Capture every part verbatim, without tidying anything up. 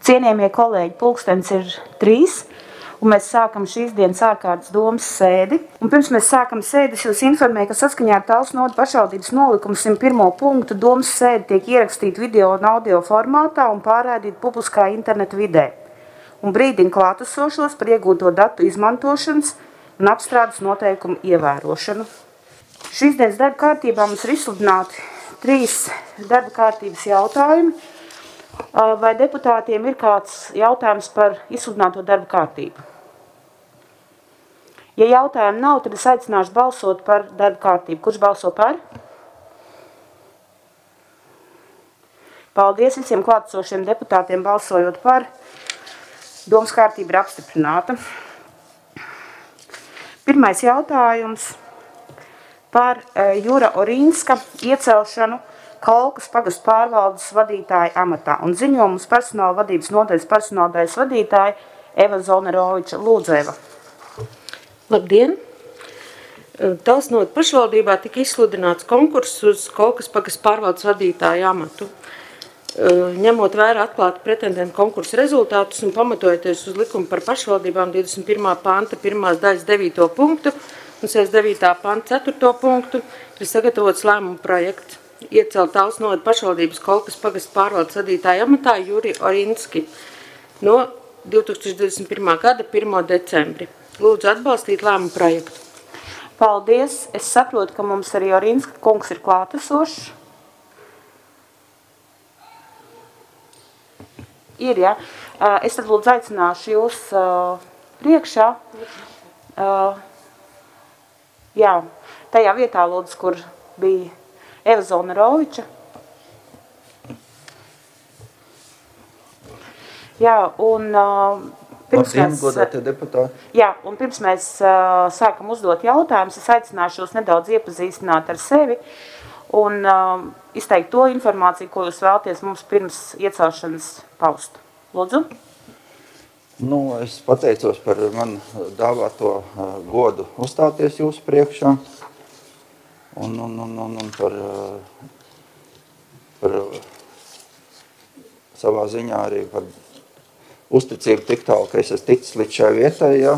Cienījamie kolēģi, pulkstens ir trīs, un mēs sākam šīs dienas ārkārtas domas sēdi. Un pirms mēs sākam sēdes, jūs informēju, ka saskaņā ar Talsu nodu pašvaldības nolikumu simt pirmo punktu domas sēdi tiek ierakstīta video un audio formātā un pārraidīta publiskā interneta vidē. Un brīdina klātesošos par iegūto datu izmantošanas un apstrādes noteikumu ievērošanu. Šīs dienas darba kārtībā mums ir izsludināti trīs darba kārtības jautājumi. Vai deputātiem ir kāds jautājums par izsludināto darba kārtību? Ja jautājumu nav, tad es aicināšu balsot par darba kārtību. Kurš balso par? Paldies visiem klātesošiem deputātiem balsojot par. Domas kārtība ir apstiprināta. Pirmais jautājums par Jura Orīnska iecelšanu Kolkas pagastu pārvaldes vadītāja amatā. Un ziņojums personāla vadības nodaļas personāla daļas vadītāja Eva Zolneroviča. Lūdzu, Eva. Labdien! Talsu nodu pašvaldībā tika izsludināts konkurss uz Kolkas pagastu pārvaldes vadītāja amatu. Ņemot vērā atklātu pretendentu konkursu rezultātus un pamatojoties uz likumu par pašvaldībām divdesmit pirmā panta pirmās daļas devīto punktu un sešdesmit devītā panta ceturto punktu, ir sagatavots lēmumu projekts. Iecelt Talsu nodu pašvaldības Kolkas pagastu pārvaldes vadītāja amatā Juri Orīnski no divi tūkstoši divdesmit pirmā gada pirmā decembri. Lūdzu atbalstīt lēmumu projektu. Paldies. Es saprotu, ka mums arī Orīnska kungs ir klātesošs. Ir, ja. Es tad lūdzu aicināšu jūs priekšā. Jā, tajā vietā lūdzu, kur bija Eva Zolneroviča. Jā, un uh, pirms Labdien, mēs... godātie deputāti. Jā, un pirms mēs uh, sākam uzdot jautājumus, es aicināšu jūs nedaudz iepazīstināt ar sevi un uh, izteikt to informāciju, ko jūs vēlaties mums pirms iecelšanas paust. Lūdzu. Nu, es pateicos par man dāvāto uh, godu uzstāties jūsu priekšā. Un, un, un, un, un par, par savā ziņā arī par uzticību tik tālu, ka es esmu ticis līdz šai vietai, ja,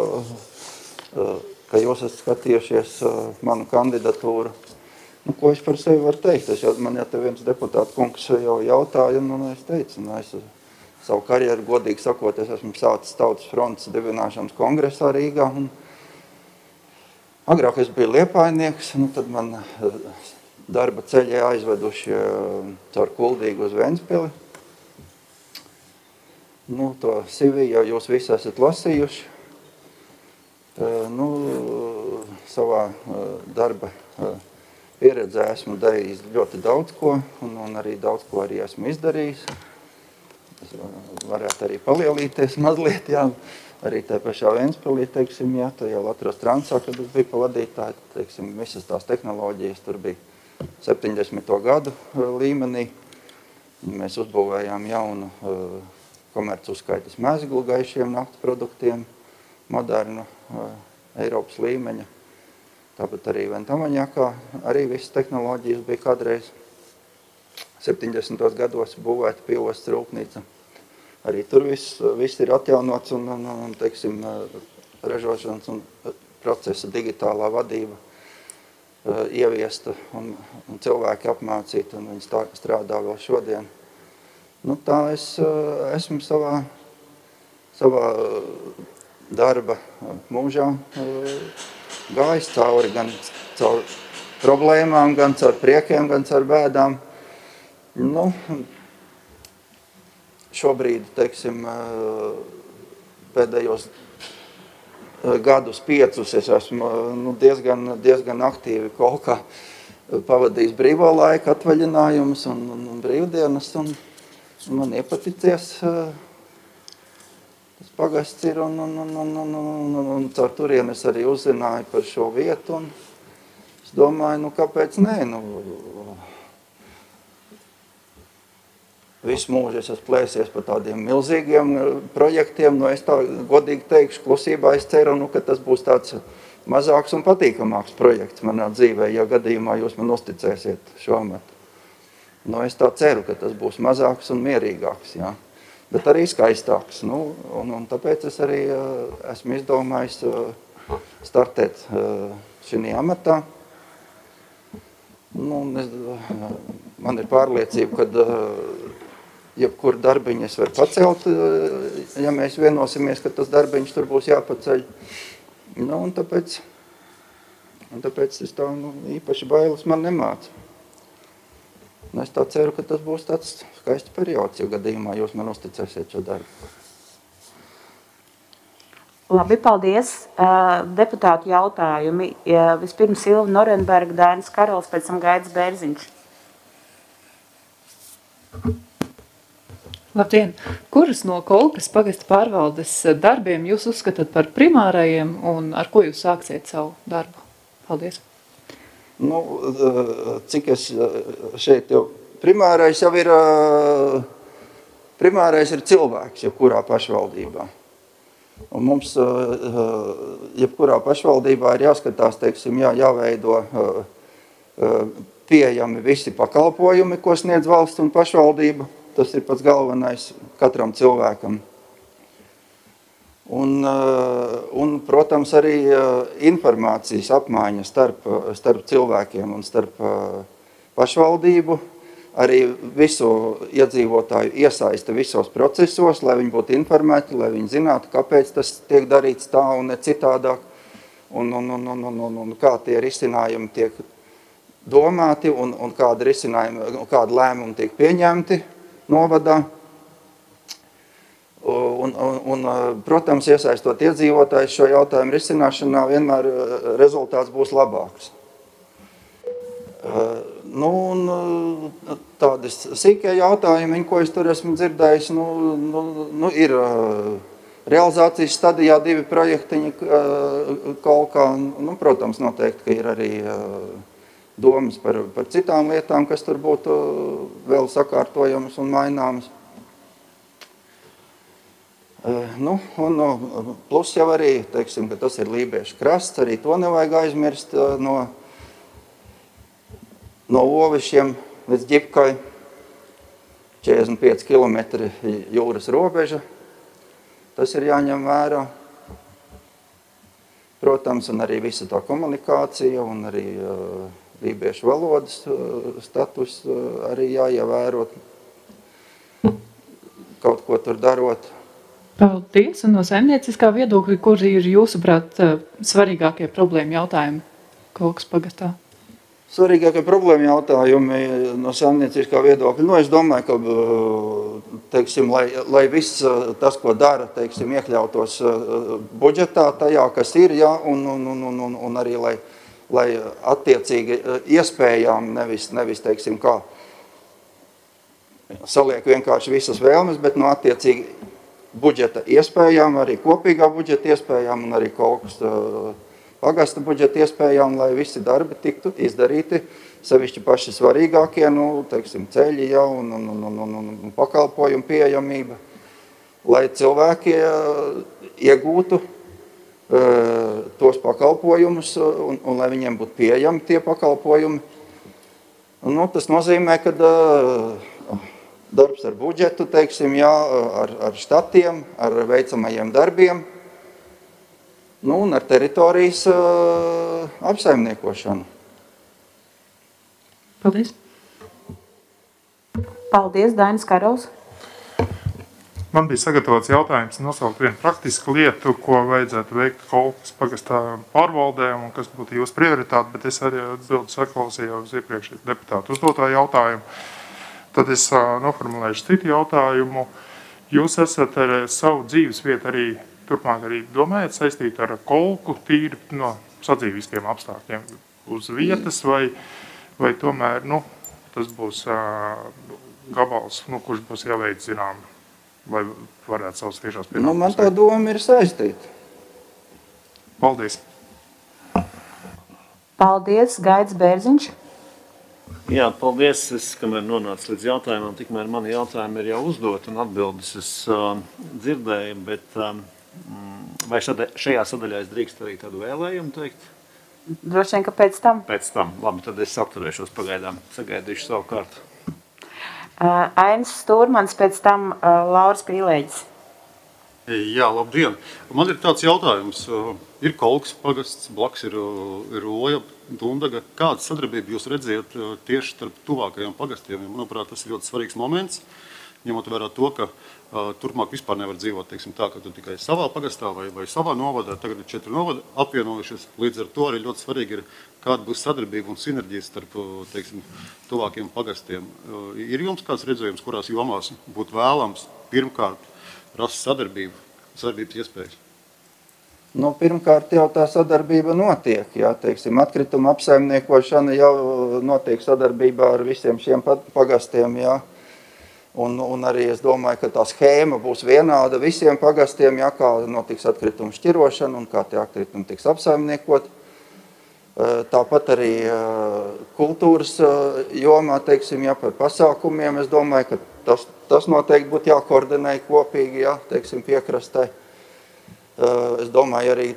ka jūs esat skatījušies manu kandidatūru. Nu, ko es par sevi varu teikt? Es jau, man jau te viens deputāta kungs jau jautāja, un es teicu, nu, es savu karjeru, godīgi sakot, es esmu sācis Tautas frontes dibināšanas kongresā Rīgā, un agrāk es biju liepainieks, nu tad man darba ceļi aizveduši caur Kuldīgu uz Ventspili. Nu, to C V jau jūs visi esat lasījuši. Nu, savā darba pieredzē esmu darījis ļoti daudz ko, un, un arī daudz ko arī esmu izdarījis. Es varētu arī palielīties mazliet, jā. Arī tā pašā Ventspilī, teiksim, jā, tajā Latros transā, kad es biju pavadītāji, teiksim, visas tās tehnoloģijas tur bija septiņdesmito gadu līmenī. Mēs uzbūvējām jaunu uh, komercu uzskaitas mezglu gaišiem naftas produktiem, modernu uh, Eiropas līmeņa. Tāpat arī Ventamaņakā arī visas tehnoloģijas bija kādreiz septiņdesmitos gados būvēta pīlostas rūpnīca. Arī tur viss, viss ir atjaunots un, un, un teiksim, ražošanas un procesa digitālā vadība uh, ieviesta un, un cilvēki apmācīti un viņi stā, strādā vēl šodien. Nu, tā es uh, esmu savā, savā darba mūžā uh, gājis cauri gan caur problēmām, gan caur priekiem, gan caur bēdām. Nu, šobrīd, teiksim, pēdējos gadus piecus es esmu nu, diezgan, diezgan aktīvi Kolkā pavadījis brīvo laiku atvaļinājumus un, un, un brīvdienas, un, un man iepaticies tas pagasts ir, un, un, un, un, un, un, un caur turien es arī uzzināju par šo vietu, un es domāju, nu, kāpēc nē, nu, visu mūžu es esmu plēsies par tādiem milzīgiem projektiem, nu es tā godīgi teikšu, klusībā es ceru, nu, ka tas būs tāds mazāks un patīkamāks projekts manā dzīvē, ja gadījumā jūs man uzticēsiet šo amatu. Nu, es tā ceru, ka tas būs mazāks un mierīgāks, jā. bet arī skaistāks. Nu, un, un tāpēc es arī uh, esmu izdomājis uh, startēt uh, šī amatā. Nu, es, uh, man ir pārliecība, ka uh, jebkuru darbiņu es varu pacelt, uh, ja mēs vienosimies, ka tas darbiņš tur būs jāpaceļ. Nu, un tāpēc, un tāpēc es tā nu, īpaši bailes man nemācu. Un es tā ceru, ka tas būs tāds skaists periods, ja gadījumā jūs man uzticēsiet šo darbu. Labi, paldies. Uh, deputātu jautājumi. Uh, vispirms Ilva Norenberga, Dainis Karols, pēc tam Gaidis Bērziņš. Labdien! Kurus no Kolkas pagasta pārvaldes darbiem jūs uzskatāt par primārajiem un ar ko jūs sāksiet savu darbu? Paldies! Nu, cik es šeit jau primārais jau ir, primārais ir cilvēks, jebkurā pašvaldībā. Un mums, jebkurā pašvaldībā ir jāskatās, teiksim, jā, jāveido pieejami visi pakalpojumi, ko sniedz valsts un pašvaldība. Tas ir pats galvenais katram cilvēkam. Un, un, protams, arī informācijas apmaiņa starp, starp cilvēkiem un starp pašvaldību, arī visu iedzīvotāju iesaista visos procesos, lai viņi būtu informēti, lai viņi zinātu, kāpēc tas tiek darīts tā un ne citādāk, un, un, un, un, un, un kā tie risinājumi tiek domāti un, un kādi risinājumi, kādi lēmumi tiek pieņemti novadā. Un, un, un, protams, iesaistot iedzīvotājus šo jautājumu risināšanā, vienmēr rezultāts būs labāks. Nu, un tādi sīkie jautājumi, ko es tur esmu dzirdējis, nu, nu, nu, ir realizācijas stadijā divi projektiņi Kolkā. Nu, protams, noteikti, ka ir arī domas par, par citām lietām, kas tur būtu vēl sakārtojamas un maināmas. Nu, un plus jau arī, teiksim, ka tas ir Lībiešu krasts, arī to nevajag aizmirst no, no Ovišiem līdz Ģipkai, četrdesmit pieci kilometri jūras robeža, tas ir jāņem vērā. Protams, un arī visa tā komunikācija un arī uh, lībiešu valodas uh, status uh, arī jāievērot, kaut ko tur darot. Paldies, un no saimnieciskā viedokļa, kuri ir jūsuprāt svarīgākie problēma jautājumi Kolkas pagastā? Svarīgākie problēma jautājumi no saimnieciskā viedokļa. Nu, es domāju, ka, teiksim, lai, lai viss tas, ko dara, teiksim, iekļautos budžetā tajā, kas ir, jā, un, un, un, un, un arī, lai, lai attiecīgi iespējām, nevis, nevis, teiksim, kā saliek vienkārši visas vēlmes, bet no attiecīgi budžeta iespējām, arī kopīgā budžeta iespējām un arī Kolkas uh, pagasta budžeta iespējām, lai visi darbi tiktu izdarīti, sevišķi paši svarīgākie, nu, teiksim, ceļi jau un, un, un, un, un, un pakalpojumu pieejamība, lai cilvēki uh, iegūtu uh, tos pakalpojumus un, un lai viņiem būtu pieejami tie pakalpojumi. Nu, tas nozīmē, ka uh, darbs ar budžetu, teiksim, jā, ar, ar štatiem, ar veicamajiem darbiem, nu, un ar teritorijas uh, apsaimniekošanu. Paldies. Paldies, Dainis Karols. Man bija sagatavots jautājums nosaukt vienu praktisku lietu, ko vajadzētu veikt Kolkas pagastā pārvaldē un kas būtu jūsu prioritāte, bet es arī atbildu saklausīju uz iepriekšēju deputātu uzdotā jautājumu. Tad es uh, noformulēšu citu jautājumu. Jūs esat ar savu dzīves vietu arī turpmāk arī domājat saistīt ar Kolku tīri no sadzīviskiem apstākļiem uz vietas vai, vai tomēr, nu, tas būs uh, gabals, nu, kurš būs jāveic zinām, lai varētu savus tiešās pienākumus. Nu, man tā doma ir saistīta. Paldies. Paldies, Gaidis Bērziņš. Jā, paldies. Es, kamēr nonācu līdz jautājumam, tikmēr mani jautājumi ir jau uzdot un atbildes es uh, dzirdēju, bet um, vai šada, šajā sadaļā es drīkst arī tādu vēlējumu teikt? Droši vien, ka pēc tam. Pēc tam. Labi, tad es atturēšos pagaidām. Sagaidīšu savu kārtu. Ainis Stūrmans, pēc tam Lauris Pīlēģis. Jā, labdien. Man ir tāds jautājums. Ir Kolkas pagasts, blakus ir, ir Oja, Dundaga. Kāda sadarbība jūs redzējat tieši starp tuvākajiem pagastiem? Manuprāt, tas ir ļoti svarīgs moments, ņemot vērā to, ka uh, turpmāk vispār nevar dzīvot, teiksim, tā, ka tu tikai savā pagastā vai, vai savā novadā, tagad ir četri novadi apvienojušies. Līdz ar to arī ļoti svarīgi ir, kāda būs sadarbība un sinerģija starp, teiksim, tuvākiem pagastiem. Uh, ir jums kāds redzējums, kurās jomās būtu vēlams pirmkārt rast sadarbību, sadarbības iespējas? Nu, pirmkārt jau tā sadarbība notiek, jā, teiksim, atkrituma apsaimniekošana jau notiek sadarbībā ar visiem šiem pagastiem, jā. Un, un arī es domāju, ka tā schēma būs vienāda visiem pagastiem, jā, kā notiks atkrituma šķirošana un kā tie atkritumi tiks apsaimniekot. Tāpat arī kultūras jomā, teiksim, jā, par pasākumiem, es domāju, ka tas, tas noteikti būtu jākoordinē kopīgi, jā, teiksim, piekrastē. Es domāju, arī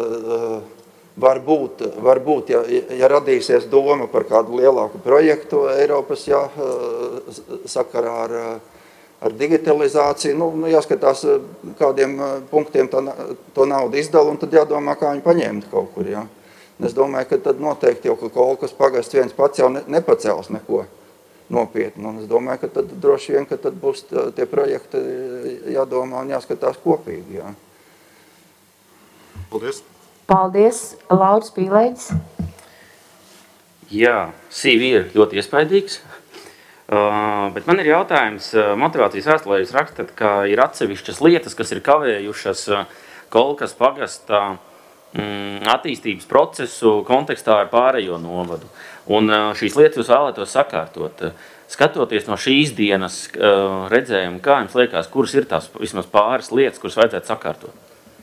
varbūt, varbūt ja, ja radīsies doma par kādu lielāku projektu Eiropas, jā, sakarā ar, ar digitalizāciju, nu, jāskatās, kādiem punktiem tā, to naudu izdala, un tad jādomā, kā viņi paņemt kaut kur, jā. Es domāju, ka tad noteikti jau, ka Kolkas pagasts viens pats jau ne, nepacels neko nopietni, un es domāju, ka tad droši vien, ka tad būs tie projekti jādomā un jāskatās kopīgi, jā. Paldies. Paldies, Lauris Pīlēģis. Jā, C V ir ļoti iespaidīgs, uh, bet man ir jautājums, motivācijas vēstulē jūs rakstat, ka ir atsevišķas lietas, kas ir kavējušas Kolkas pagastā mm, attīstības procesu kontekstā ar pārējo novadu. Un uh, šīs lietas jūs vēlētos sakārtot. Skatoties no šīs dienas uh, redzējumu, kā jums liekas, kuras ir tās vismaz pāris lietas, kuras vajadzētu sakārtot?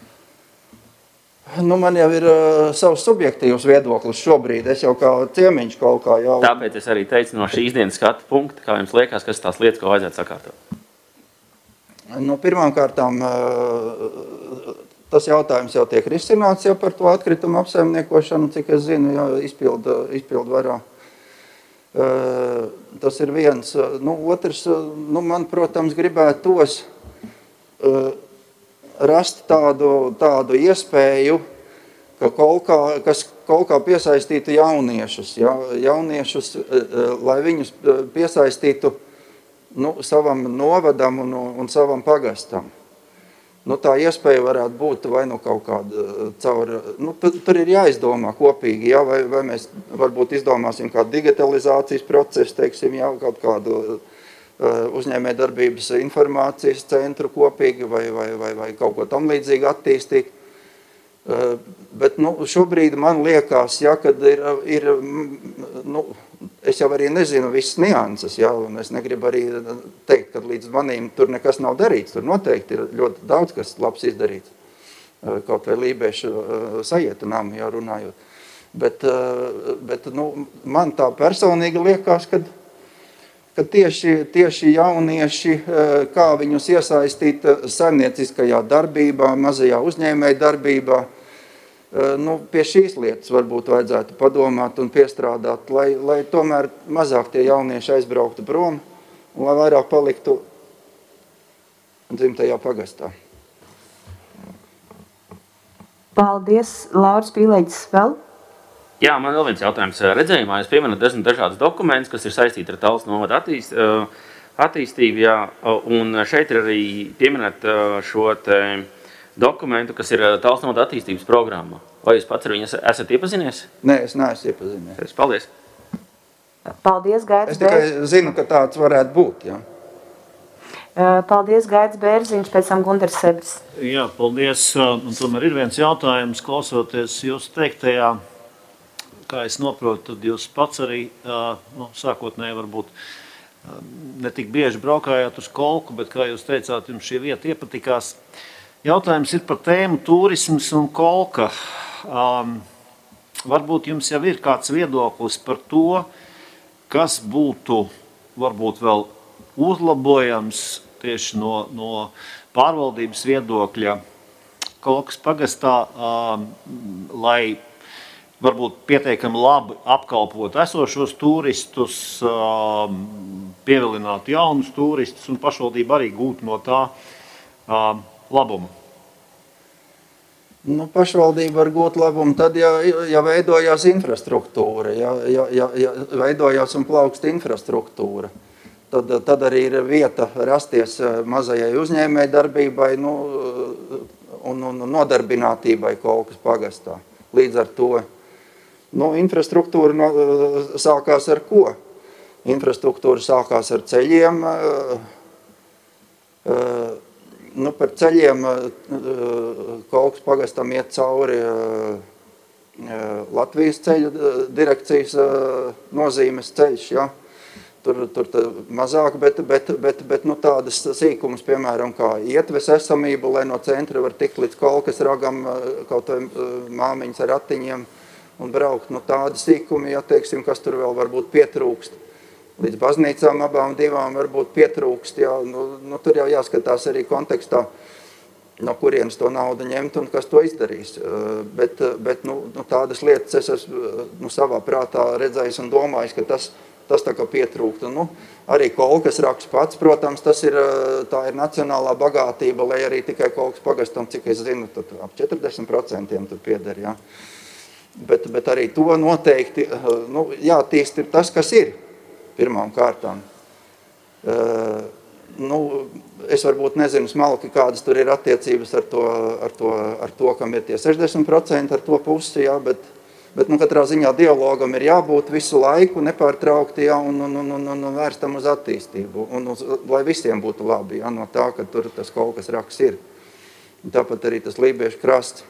Nu, man jau ir uh, savs subjektīvs viedoklis šobrīd, es jau kā ciemiņš kaut kā jau... Tāpēc es arī teicu no šīs dienas skatu punkta, kā jums liekas, kas tās lietas, ko vajadzētu sakārtot? Nu, pirmām kārtām, uh, tas jautājums jau tiek risināts jau par to atkritumu apsaimniekošanu, cik es zinu, jau izpildu, izpildu varā. Uh, tas ir viens. Nu, otrs, nu, man, protams, gribētos... Uh, rast tādu, tādu iespēju, ka Kolkā, kas Kolkā piesaistītu jauniešus, ja, jauniešus, lai viņus piesaistītu nu, savam novadam un, un savam pagastam. Nu, tā iespēja varētu būt vai nu kaut kāda caur, nu, tur, tur ir jāizdomā kopīgi, ja, vai, vai mēs varbūt izdomāsim kādu digitalizācijas procesu, teiksim, ja, kaut kādu uzņēmējdarbības informācijas centru kopīgi vai, vai, vai, vai kaut ko tam līdzīgi attīstīt. Bet nu, šobrīd man liekas, ja, kad ir, ir nu, es jau arī nezinu visas nianses, ja, un es negribu arī teikt, ka līdz manīm tur nekas nav darīts. Tur noteikti ir ļoti daudz, kas labs izdarīts. Kaut vai lībiešu sajieta namu, ja, runājot. Bet, bet nu, man tā personīgi liekas, kad ka tieši, tieši jaunieši, kā viņus iesaistīt saimnieciskajā darbībā, mazajā uzņēmēja darbībā, nu, pie šīs lietas varbūt vajadzētu padomāt un piestrādāt, lai, lai tomēr mazāk tie jaunieši aizbrauktu prom un lai vairāk paliktu dzimtajā pagastā. Paldies, Lauris Pīlēģis vēl. Jā, man vēl viens jautājums. Redzējumā jūs pieminat desmit dažādus dokumentus, kas ir saistīti ar Talsu novada attīst, attīstību, jā, un šeit ir arī pieminat šo te dokumentu, kas ir Talsu novada attīstības programma. Vai jūs pats ar viņu esat iepazinies? Nē, es neesmu iepazinies. Paldies. Paldies, Gaidis Bērziņš. Es tikai Bērziņš. zinu, ka tāds varētu būt, jā. Paldies, Gaidis Bērziņš, pēc tam Gundars Sebris. Jā, paldies. Un tomēr ir viens jautājums, klausoties jūsu teiktajā. Kā es noprotu, tad jūs pats arī, nu, sākotnēji varbūt ne tik bieži braukājāt uz Kolku, bet, kā jūs teicāt, jums šī vieta iepatikās. Jautājums ir par tēmu turisms un Kolka. Um, varbūt jums jau ir kāds viedoklis par to, kas būtu varbūt vēl uzlabojams tieši no, no pārvaldības viedokļa Kolkas pagastā, um, lai varbūt pietiekami labi apkalpot esošos turistus, pievilināt jaunus turistus un pašvaldība arī gūt no tā labumu? Nu, pašvaldība var gūt labumu tad, ja, ja veidojās infrastruktūra, ja, ja, ja, ja veidojās un plaukst infrastruktūra. Tad, tad arī ir vieta rasties mazajai uzņēmēji darbībai nu, un, un nodarbinātībai Kolkas pagastā. Līdz ar to nu, infrastruktūra no, sākās ar ko? Infrastruktūra sākās ar ceļiem, nu, par ceļiem Kolkas pagastam iet cauri Latvijas ceļu direkcijas nozīmes ceļš, ja? Tur, tur mazāk, bet, bet, bet, bet nu, tādas sīkumas, piemēram, kā ietves esamība, lai no centra var tikt līdz Kolkas ragam, kaut vai māmiņas ar ratiņiem un braukt. Nu, tādi sīkumi, ja, teiksim, kas tur vēl varbūt pietrūkst. Līdz baznīcām abām divām varbūt pietrūkst, jā, nu, nu, tur jau jāskatās arī kontekstā, no kurienes to naudu ņemt un kas to izdarīs. Bet, bet nu, nu, tādas lietas es esmu nu, savā prātā redzējis un domājis, ka tas, tas tā kā pietrūktu. Nu, arī Kolkas raks pats, protams, tas ir, tā ir nacionālā bagātība, lai arī tikai Kolkas pagastam, cik es zinu, tad ap četrdesmit procentiem tur pieder, jā. Bet, bet arī to noteikti, nu, jātīst ir tas, kas ir. Pirmām kārtām. Uh, nu, es varbūt nezinu smalki, kādas tur ir attiecības ar to, ar to, ar to kam ir tie sešdesmit procenti ar to pusi, jā, bet, bet nu, katrā ziņā dialogam ir jābūt visu laiku, nepārtraukti, jā, un, un, un, un, un vērstam uz attīstību, un uz, lai visiem būtu labi, jā, no tā, ka tur tas Kolkas raks ir. Un tāpat arī tas Lībiešu krasts.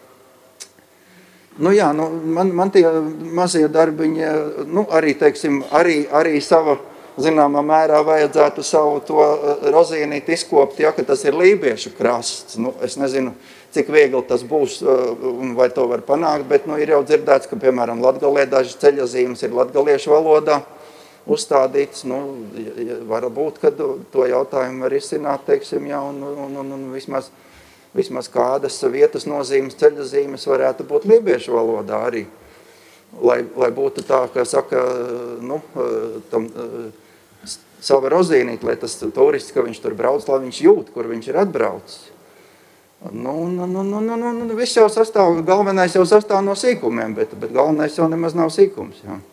Nu jā, nu, man, man tie mazie darbiņi, nu, arī, teiksim, arī, arī sava, zināmā mērā vajadzētu savu to rozīnīt izkopt, ja, ka tas ir Lībiešu krasts. Nu, es nezinu, cik viegli tas būs un vai to var panākt, bet, nu, ir jau dzirdēts, ka, piemēram, Latgalē dažas ceļazīmes ir latgaliešu valodā uzstādīts. Nu, var būt, ka to jautājumu var izsināt, teiksim, ja, un, un, un, un vismaz Vismaz kādas vietas nozīmes, ceļazīmes varētu būt lībiešu valodā arī. Lai, lai būtu tā, ka saka, nu, tam sava rozīnīt, lai tas turists, ka viņš tur brauc, lai viņš jūt, kur viņš ir atbraucis. Nu, nu, nu, nu, nu, nu, viss jau sastāv, galvenais jau sastāv no sīkumiem, bet, bet galvenais jau nemaz nav sīkums, jā.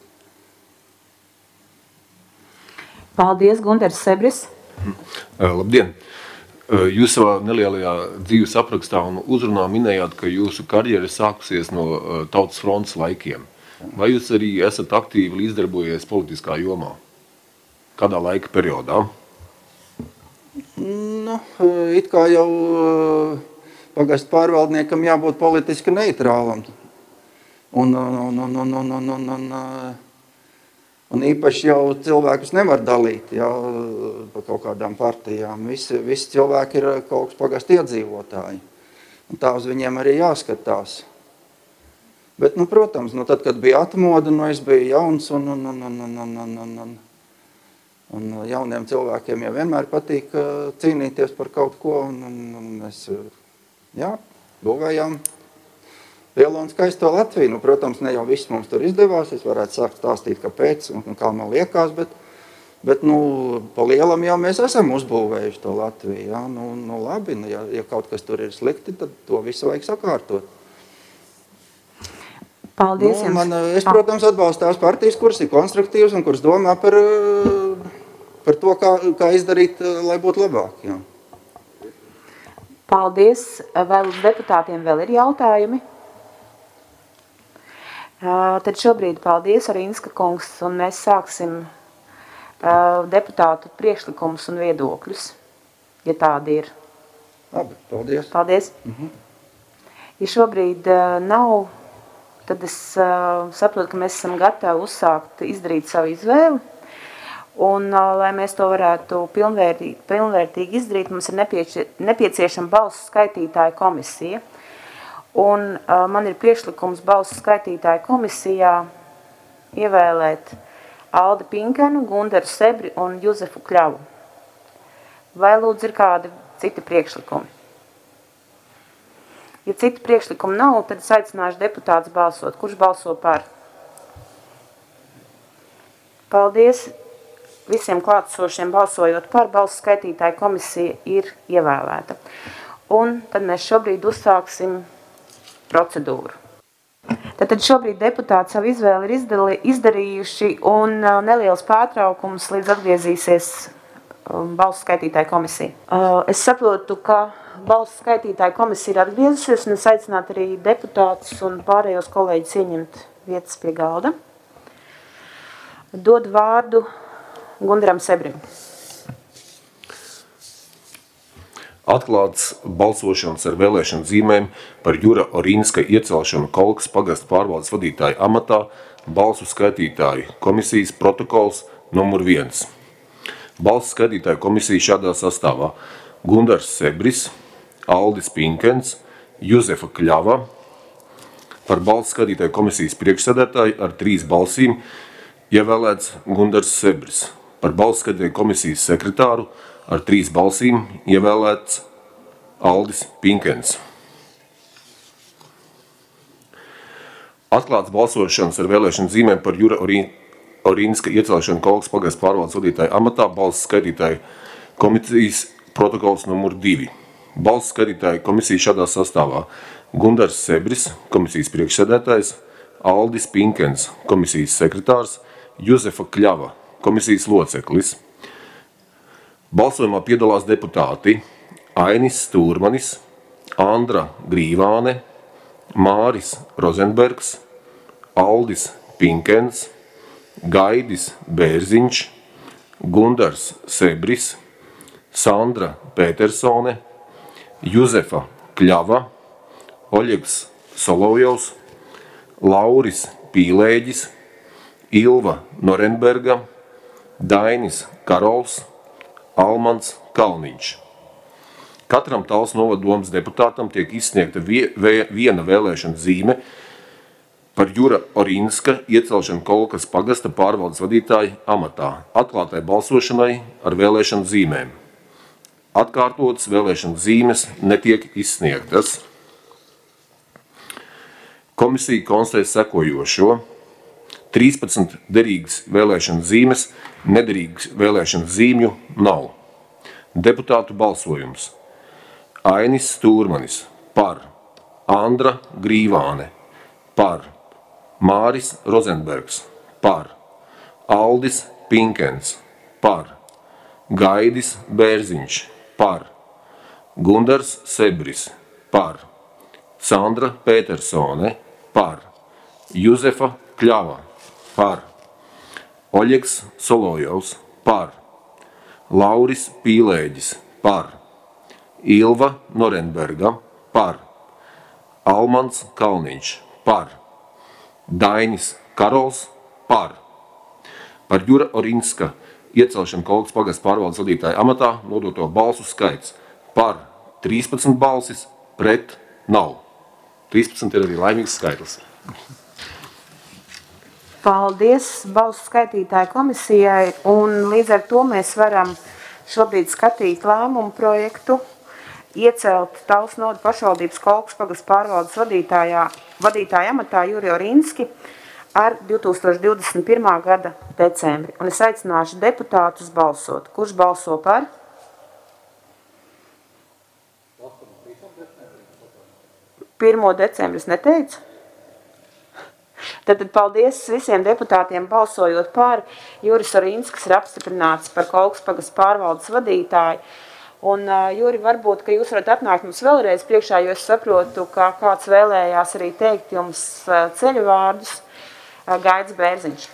Paldies, Gundars Sebris. Labdien! Jūs savā nelielajā dzīves aprakstā un uzrunā minējāt, ka jūsu karjera sākusies no Tautas frontes laikiem. Vai jūs arī esat aktīvi līdzdarbojies politiskā jomā? Kādā laika periodā? Nu, it kā jau pagastu pārvaldniekam jābūt politiski neitrālam. Un, un, un, un, un, un, un, un, un īpaši jau cilvēkus nevar dalīt, jā, pa kaut kādām partijām. Visi, visi cilvēki ir kaut kas pagastu iedzīvotāji. Un tā uz viņiem arī jāskatās. Bet, nu, protams, nu, tad, kad bija atmoda, nu, es biju jauns un, un, un, un, un, un, un, un, un jauniem cilvēkiem jau vienmēr patīk cīnīties par kaut ko. Un, un, un mēs, jā, būvējām lielu un skaisto Latviju. Nu, protams, ne jau viss mums tur izdevās. Es varētu sākt stāstīt, kāpēc un kā man liekas, bet, bet nu, pa lielam jau mēs esam uzbūvējuši to Latviju. Jā. Nu, nu, labi, nu, ja, ja kaut kas tur ir slikti, tad to visu vajag sakārtot. Paldies nu, jums. Man, es, protams, atbalstu tās partijas, kuras ir konstruktīvas un kuras domā par, par to, kā, kā izdarīt, lai būtu labāk. Jā. Paldies. Vai uz deputātiem vēl ir jautājumi? Tad šobrīd paldies arī Inska kungs, un mēs sāksim deputātu priekšlikumus un viedokļus, ja tādi ir. Labi, paldies. Paldies. Mhm. Ja šobrīd nav, tad es saprotu, ka mēs esam gatavi uzsākt, izdarīt savu izvēli, un lai mēs to varētu pilnvērtīgi, pilnvērtīgi izdarīt, mums ir nepiecie, nepieciešama balsu skaitītāja komisija. Un uh, man ir priekšlikums balsu skaitītāju komisijā ievēlēt Aldi Pinkenu, Gundaru Sebri un Juzefu Kļavu. Vai lūdzu ir kādi citi priekšlikumi? Ja citu priekšlikumu nav, tad es aicināšu deputātus balsot. Kurš balso par? Paldies. Visiem klātesošiem balsojot par, balsu skaitītāja komisija ir ievēlēta. Un tad mēs šobrīd uzsāksim procedūru. Tātad šobrīd deputāti savu izvēli ir izdali, izdarījuši un uh, neliels pārtraukums līdz atgriezīsies um, balsu skaitītāja komisija. Uh, es saprotu, ka balsu skaitītāja komisija ir atgriezusies un es aicinātu arī deputātus un pārējos kolēģus ieņemt vietas pie galda. Dod vārdu Gundaram Sebrim. Atklāts balsošanas ar vēlēšanu zīmēm par Jura Orīnska iecelšanu Kolkas pagasta pārvaldes vadītāja amatā balsu skaitītāju komisijas protokols numur viens. Balsu skaitītāju komisija šādā sastāvā Gundars Sebris, Aldis Pinkens, Juzefa Kļava, par balsu skaitītāju komisijas priekšsēdētāju ar trīs balsīm ievēlēts Gundars Sebris. Par balsu skaitītāju komisijas sekretāru ar trīs balsīm ievēlēts Aldis Pinkens. Atklāts balsošanas ar vēlēšanu zīmēm par Jura Orīnska iecelšanu Kolkas pagasta pārvaldes vadītāja amatā balsu skaitītāju komisijas protokols numur divi. Balsu skaitītāju komisija šādā sastāvā Gundars Sebris, komisijas priekšsēdētājs, Aldis Pinkens, komisijas sekretārs, Juzefa Kļava, komisijas loceklis. Balsojumā piedalās deputāti Ainis Stūrmanis, Andra Grīvāne, Māris Rozenbergs, Aldis Pinkens, Gaidis Bērziņš, Gundars Sebris, Sandra Petersone, Juzefa Kļava, Oļegs Solovjovs, Lauris Pīlēģis, Ilva Norenberga, Dainis Karols, Almans Kalniņš. Katram Talsu novada domas deputātam tiek izsniegta vie, vie, viena vēlēšana zīme par Jura Orīnska iecelšanu Kolkas pagasta pārvaldes vadītāja amatā, atklātai balsošanai ar vēlēšanu zīmēm. Atkārtotas vēlēšana zīmes netiek izsniegtas. Komisija konstatē sekojošo. trīspadsmit derīgas vēlēšana zīmes, nederīgas vēlēšana zīmju nav. Deputātu balsojums. Ainis Stūrmanis par, Andra Grīvāne par, Māris Rozenbergs par, Aldis Pinkens par, Gaidis Bērziņš par, Gundars Sebris par, Sandra Petersone par, Juzefa Kļava par, Oļegs Solovjovs par, Lauris Pīlēģis par, Ilva Norenberga par, Almans Kalniņš par, Dainis Karols par. Par Jura Orīnska iecelšanu Kolkas pagasta pārvaldes vadītāja amatā nodoto balsu skaits par trīspadsmit balsis, pret nav. trīspadsmit ir arī laimīgs skaitlis. Paldies balsu skaitītāju komisijai, un līdz ar to mēs varam šobrīd skatīt lēmumu projektu, iecelt Talsu novada pašvaldības Kolkas pagasta pārvaldes vadītājā, vadītāja amatā Juri Orīnski ar divi tūkstoši divdesmit pirmā gada decembri. Un es aicināšu deputātus balsot. Kurš balso par? pirmo decembris neteicu? Tad paldies visiem deputātiem balsojot par. Juris Orīnsks ir apstiprināts par Kolkas pagasta pārvaldes vadītāju. Un, uh, Juri, varbūt, ka jūs varat atnākt mums vēlreiz priekšā, jo es saprotu, ka kāds vēlējās arī teikt jums uh, ceļu vārdus. Uh, Gaidis Bērziņš.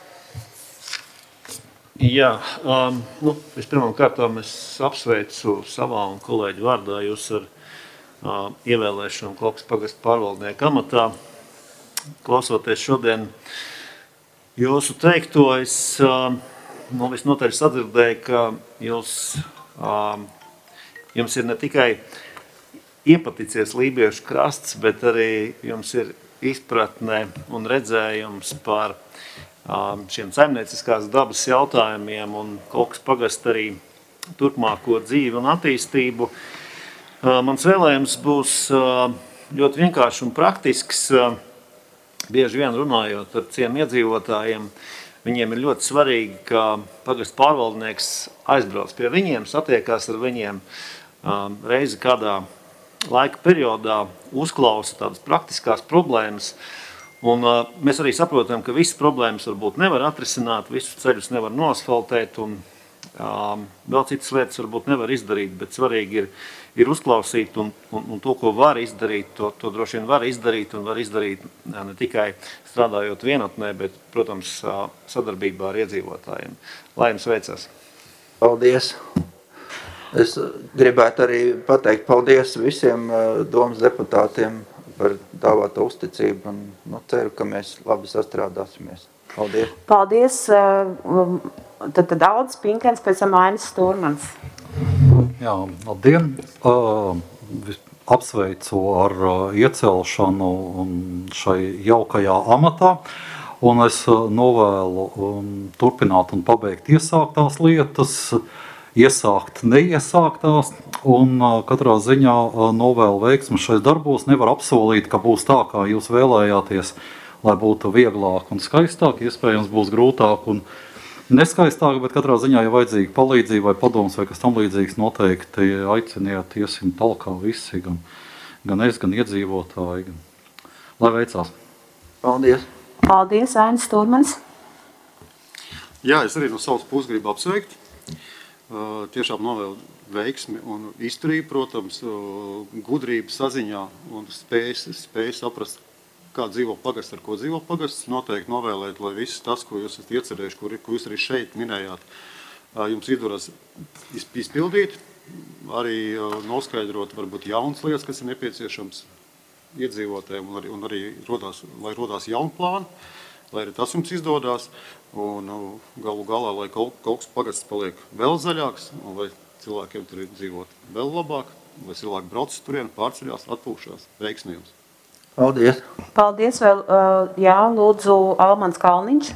Jā, um, nu, vispirmām kārtām es apsveicu savā un kolēģi vārdā jūs ar uh, ievēlēšanu Kolkas pagasta pārvaldnieku amatā. Klausoties šodien jūsu teikto, es uh, nu, visnotaļ sadzirdēju, ka jūs, uh, jums ir ne tikai iepaticies lībiešu krasts, bet arī jums ir izpratne un redzējums par uh, šiem saimnieciskās dabas jautājumiem un Kolkas pagasta arī turpmāko dzīvi un attīstību. Uh, mans vēlējums būs uh, ļoti vienkāršs un praktisks. Bieži vien runājot ar ciemu iedzīvotājiem, viņiem ir ļoti svarīgi, ka pagastu pārvaldnieks aizbrauc pie viņiem, satiekās ar viņiem reizi kādā laika periodā, uzklausa tādas praktiskās problēmas. Un mēs arī saprotam, ka visas problēmas varbūt nevar atrisināt, visus ceļus nevar nosfaltēt un vēl citas lietas varbūt nevar izdarīt, bet svarīgi ir, ir uzklausīt un, un, un to, ko var izdarīt, to, to droši vien var izdarīt un var izdarīt ne tikai strādājot vienatnē, bet, protams, sadarbībā ar iedzīvotājiem. Lai jums veicas! Paldies! Es gribētu arī pateikt paldies visiem domas deputātiem par dāvāto uzticību un nu, ceru, ka mēs labi sastrādāsimies. Paldies! Paldies! Tad, tad Aldis Pinkens, pēc tam Ainis Stūrmans. Jā, labdien! Apsveicu ar iecelšanu šai jaukajā amatā. Un es novēlu turpināt un pabeigt iesāktās lietas, iesākt neiesāktās. Un katrā ziņā novēlu veiksmu šais darbos. Nevar apsolīt, ka būs tā, kā jūs vēlējāties, lai būtu vieglāk un skaistāk. Iespējams būs grūtāk un neskaistāk, bet katrā ziņā, ja vajadzīga palīdzība vai padoms vai kas tam līdzīgs, noteikti aiciniet, iesim talkā visi, gan, gan es, gan iedzīvotāji. Gan. Lai veicās. Paldies. Paldies, Ainis Stūrmans. Jā, es arī no savas puses gribu apsveikt. Tiešām novēlu veiksmi un izturību, protams, gudrību saziņā un spējas, spējas saprast, kā dzīvo pagasts, ar ko dzīvo pagasts, noteikti novēlēt, lai viss tas, ko jūs esat iecerējuši, ko, ko jūs arī šeit minējāt, jums izdodas izpildīt, arī noskaidrot varbūt jaunas lietas, kas ir nepieciešams iedzīvotājiem, un arī, un arī rodās, lai rodās jauni plāni, lai arī tas jums izdodās, un galu galā, lai kaut, kaut kas pagasts paliek vēl zaļāks, un lai cilvēkiem tur dzīvot vēl labāk, lai cilvēki brauc turien, pārceļās, atpūšās. Veiksmi jums! Paldies! Paldies vēl, jā, lūdzu, Almans Kalniņš.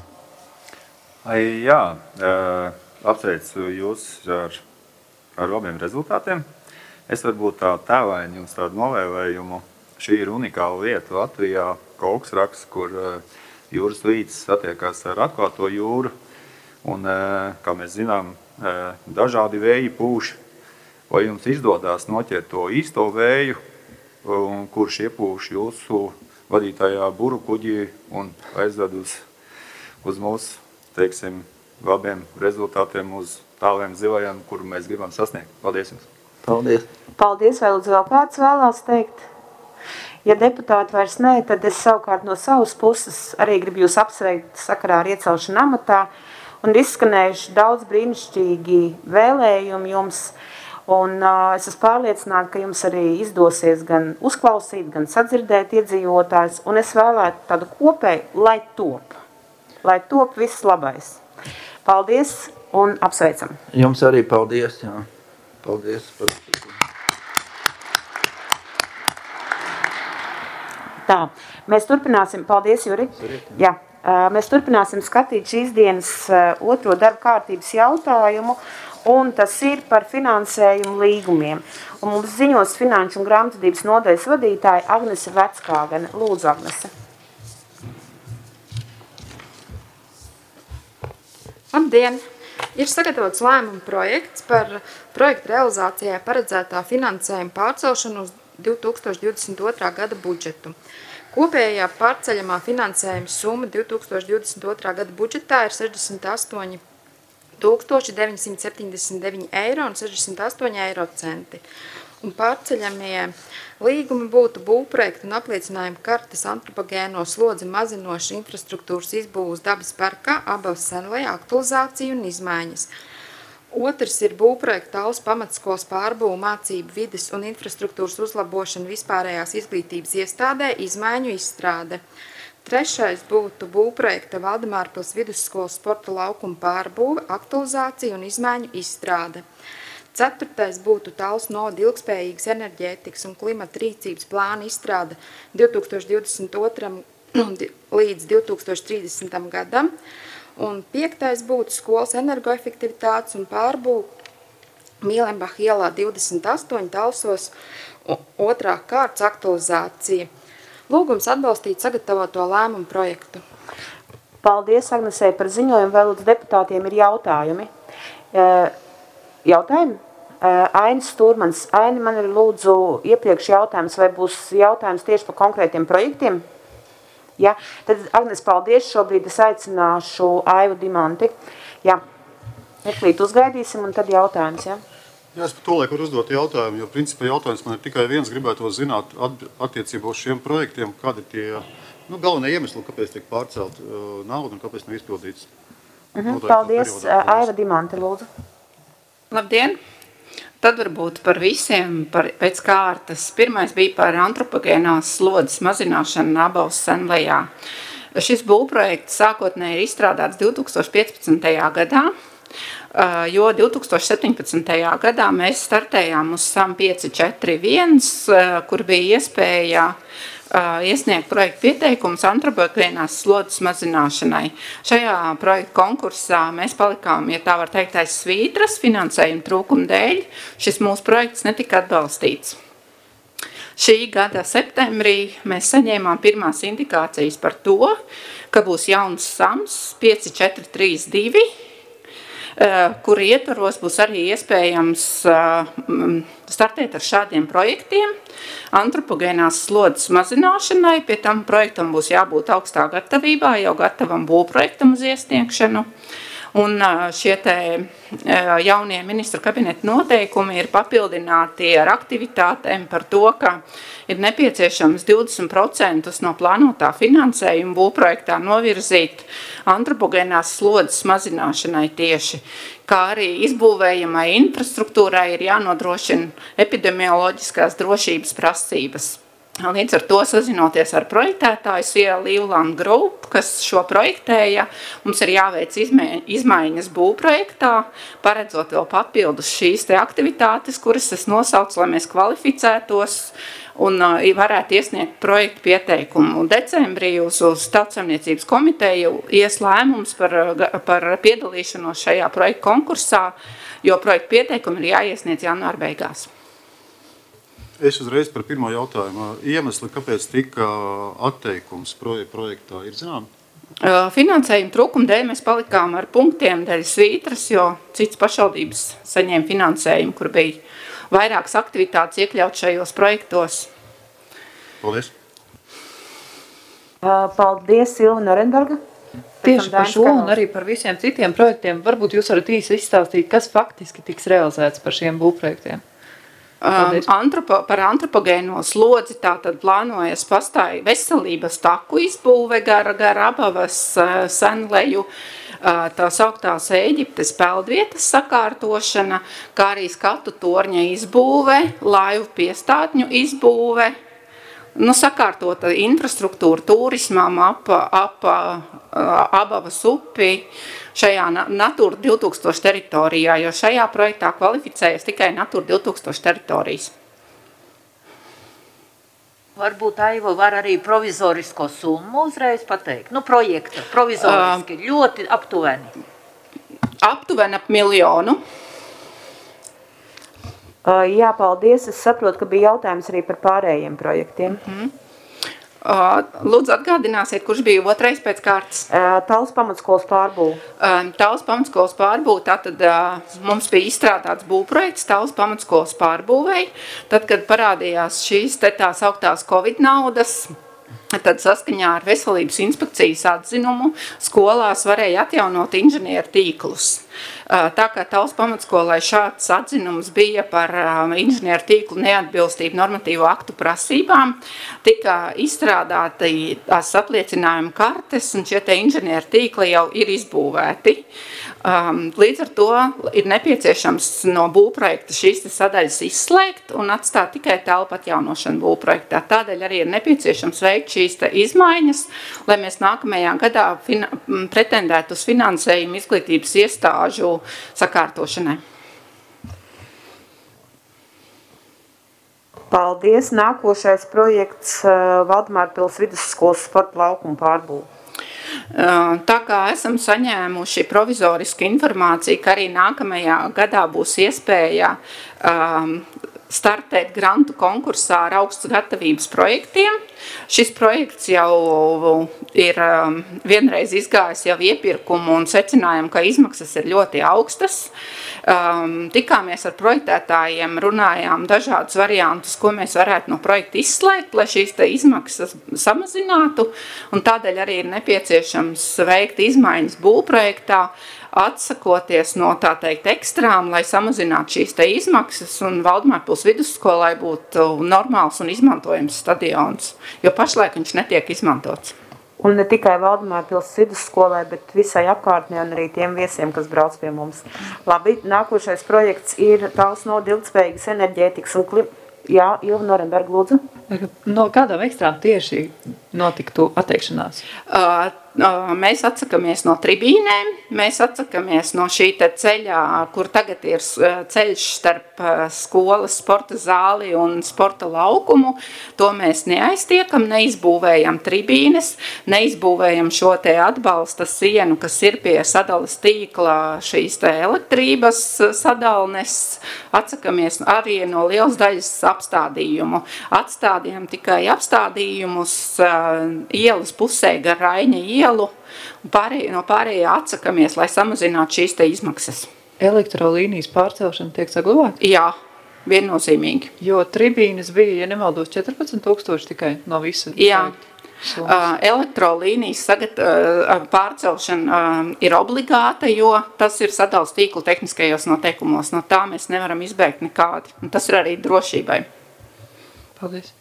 Jā, apsveicu jūs ar, ar labiem rezultātiem. Es varbūt tā tēvaini jums tādu novēlējumu. Šī ir unikāla vieta Latvijā, Kolksraks, kur jūras līcis satiekās ar atklāto jūru. Un, kā mēs zinām, dažādi vēji pūš, lai jums izdodās noķert to īsto vēju, un kurš iepūš jūsu vadītājā buru kuģī un aizved uz, uz mūsu, teiksim, labiem rezultātiem, uz tāliem zilajiem, kuru mēs gribam sasniegt. Paldies jums! Paldies! Paldies! Vai lūdzu vēl kāds vēlās teikt? Ja deputāti vairs nē, tad es savukārt no savas puses arī gribu jūs apsveikt sakarā ar iecelšanu amatā un izskanējuši daudz brīnišķīgi vēlējumi jums. Un uh, es esmu pārliecināta, ka jums arī izdosies gan uzklausīt, gan sadzirdēt iedzīvotājus, un es vēlētu tādu kopēju, lai top, lai top viss labais. Paldies un apsveicam. Jums arī paldies, jā. Paldies par... Tā, mēs turpināsim, paldies, Juri. Jā, uh, mēs turpināsim skatīt šīs dienas uh, otro darba kārtības jautājumu, un tas ir par finansējumu līgumiem. Un mums ziņos finanšu un grāmatvedības nodaļas vadītāja Agnese Veckāgene. Lūdzu, Agnese. Labdien! Ir sagatavots lēmuma projekts par projektu realizācijai paredzētā finansējuma pārcelšanu uz divi tūkstoši divdesmit otrā gada budžetu. Kopējā pārceļamā finansējuma summa divi tūkstoši divdesmit otrā gada budžetā ir sešdesmit astoņi tūkstoši deviņsimt septiņdesmit deviņi eiro un sešdesmit astoņi eiro centi. Un pārceļamie līgumi būtu būvprojektu un apliecinājumu kartes antropogēno slodzi mazinošu infrastruktūras izbūvas dabas parkā Abavas senlē aktualizācija un izmaiņas. Otrs ir būvprojekta Tallas pamatskolas pārbūvu mācību vides un infrastruktūras uzlabošana vispārējās izglītības iestādē izmaiņu izstrāde. Trešais būtu būvprojekta Valdemārpils vidusskolas sporta laukuma pārbūve, aktualizācija un izmaiņu izstrāde. Ceturtais būtu Tallas novada ilgspējīgas enerģētikas un klimata rīcības plāna izstrāde divi tūkstoši divdesmit otram līdz divi tūkstoši trīsdesmitam gadam. Un piektais būtu skolas energoefektivitātes un pārbūve Mīlenbacha ielā divdesmit astoņi Talsos otrā kārtas aktualizācija. Lūgums atbalstīt sagatavoto lēmumu projektu. Paldies, Agnesei, par ziņojumu. Vēl līdz deputātiem ir jautājumi. Jautājumi? Ainis Stūrmans. Aini, man ir lūdzu iepriekš jautājums, vai būs jautājums tieši par konkrētiem projektiem? Ja? Tad, Agnes, paldies. Šobrīd es aicināšu Aivu Dimanti. Ja. Meklīt uzgaidīsim un tad jautājums, ja? Jā, es par to laiku varu uzdot jautājumu, jo principā jautājums man ir tikai viens, gribētu zināt attiecībā uz šiem projektiem, kādi tie nu, galvenie iemesli, kāpēc tiek pārcelt uh, naudu un kāpēc nav izpildīts. Mhm, paldies, Aiva Dimanti, lūdzu. Labdien! Tad varbūt par visiem par, pēc kārtas. Pirmais bija par antropogēnās slodzes mazināšanu Nabavas Senlejā. Šis būvprojekts sākotnēji ir izstrādāts divi tūkstoši piecpadsmitajā gadā, jo divi tūkstoši septiņpadsmitajā gadā mēs startējām uz SAM pieci četri viens, kur bija iespēja iesniegt projektu pieteikumus antropogēnās slodzes mazināšanai. Šajā projektu konkursā mēs palikām, ja tā var teikt, aiz svītras finansējuma trūkuma dēļ. Šis mūsu projekts netika atbalstīts. Šī gada septembrī mēs saņēmām pirmās indikācijas par to, ka būs jauns SAMS pieci četri trīs divi, kur ietvaros būs arī iespējams startēt ar šādiem projektiem. Antropogēnās slodzes mazināšanai, pie tam projektam būs jābūt augstā gatavībā, jau gatavam būvprojektam uz iesniegšanu. Un šie te jaunie ministru kabineta noteikumi ir papildināti ar aktivitātēm par to, ka ir nepieciešams divdesmit procentus no plānotā finansējuma būvprojektā novirzīt antropogēnās slodzes mazināšanai tieši, kā arī izbūvējamai infrastruktūrai ir jānodrošina epidemioloģiskās drošības prasības. Līdz ar to sazinoties ar projektētāju Sierra Cleveland Group, kas šo projektēja, mums ir jāveic izmaiņas būvprojektā, paredzot vēl papildus šīs te aktivitātes, kuras es nosaucu, lai mēs kvalificētos un varētu iesniegt projektu pieteikumu. Decembrī uz, uz Tautsaimniecības komiteju ies lēmums par, par piedalīšanos šajā projektu konkursā, jo projektu pieteikumi ir jāiesniedz janvāra beigās. Es uzreiz par pirmo jautājumu. Iemesli, kāpēc tika atteikums projektā, ir zinām? Finansējuma trūkuma dēļ mēs palikām ar punktiem dēļ svītras, jo cits pašvaldības saņēma finansējumu, kur bija vairākas aktivitātes iekļaut šajos projektos. Paldies. Paldies, Silva Norenberga. Tieši par šo un arī par visiem citiem projektiem. Varbūt jūs varat īsi izstāstīt, kas faktiski tiks realizēts par šiem būvprojektiem? Um, antropo, par antropogēno slodzi tātad plānojas pastāja veselības taku izbūve gara, gara Abavas uh, Senleju, uh, tā sauktās Ēģiptes peldvietas sakārtošana, kā arī skatu torņa izbūve, laivu piestātņu izbūve, nu, sakārtota infrastruktūra turismam ap, ap Abavas upi šajā Natūra divi tūkstoši teritorijā, jo šajā projektā kvalificējas tikai Natūra divi tūkstoši teritorijas. Varbūt Aiva var arī provizorisko summu uzreiz pateikt. Nu, projekta provizoriski, uh, ļoti aptuveni. Aptuveni ap miljonu. Uh, jā, paldies. Es saprotu, ka bija jautājums arī par pārējiem projektiem. Mm-hmm. Uh, lūdzu atgādināsiet, kurš bija otrais pēc kārtas? Uh, Taulas pamatskolas pārbūve. Uh, Taulas pamatskolas pārbūve, tātad uh, mums bija izstrādāts būvprojekts Taulas pamatskolas pārbūvei. Tad, kad parādījās šīs te tās augtās Covid naudas, tad saskaņā ar Veselības inspekcijas atzinumu skolās varēja atjaunot inženieru tīklus. Tā kā Taulas pamatskolai šāds atzinums bija par inženieru tīklu neatbilstību normatīvo aktu prasībām, tika izstrādāti tās apliecinājuma kartes, un šie te inženieru tīkli jau ir izbūvēti. Līdz ar to ir nepieciešams no būvprojekta šīs sadaļas izslēgt un atstāt tikai telpu atjaunošanu būvprojektā. Tādēļ arī ir nepieciešams veikt šīs te izmaiņas, lai mēs nākamajā gadā pretendētu uz finansējumu izglītības iestāžu sakārtošanai. Paldies. Nākošais projekts Valdemārpils vidusskolas sporta laukuma pārbūve. Tā kā esam saņēmuši provizorisku informāciju, ka arī nākamajā gadā būs iespēja um, startēt grantu konkursā ar augstas gatavības projektiem. Šis projekts jau ir vienreiz izgājis jau iepirkumu un secinājām, ka izmaksas ir ļoti augstas. Um, tikāmies ar projektētājiem, runājām dažādus variantus, ko mēs varētu no projekta izslēgt, lai šīs te izmaksas samazinātu, un tādēļ arī ir nepieciešams veikt izmaiņas būvprojektā, atsakoties no tā teikt ekstrām, lai samazinātu šīs te izmaksas un Valdemārpils vidusskolai būtu normāls un izmantojams stadions, jo pašlaik viņš netiek izmantots. Un ne tikai Valdemārpils vidusskolai, bet visai apkārtnē un arī tiem viesiem, kas brauc pie mums. Labi, nākošais projekts ir Tāls no ilgtspējīgas enerģētikas un klim... Jā, Ilva Norenberga, lūdzu. No kādām ekstrām tieši notiktu atteikšanās? Uh, uh, mēs atsakamies no tribīnēm, mēs atsakamies no šī te ceļā, kur tagad ir ceļš starp skolas sporta zāli un sporta laukumu. To mēs neaiztiekam, neizbūvējam tribīnes, neizbūvējam šo te atbalsta sienu, kas ir pie sadalas tīkla šīs te elektrības sadalnes. Atsakamies arī no lielas daļas apstādījumu. Atstādījām tikai apstādījumus uh, ielas pusē gar Raiņa ielu, un pārējie, no pārējā atsakamies, lai samazinātu šīs te izmaksas. Elektrolīnijas pārcelšana tiek saglabāta? Jā, viennozīmīgi. Jo tribīnes bija, ja nemaldos, četrpadsmit tūkstoši tikai no visa. Jā. Uh, elektrolīnijas sagat, uh, pārcelšana uh, ir obligāta, jo tas ir sadals tīkla tehniskajos noteikumos. No tā mēs nevaram izbēgt nekādi. Un tas ir arī drošībai. Paldies.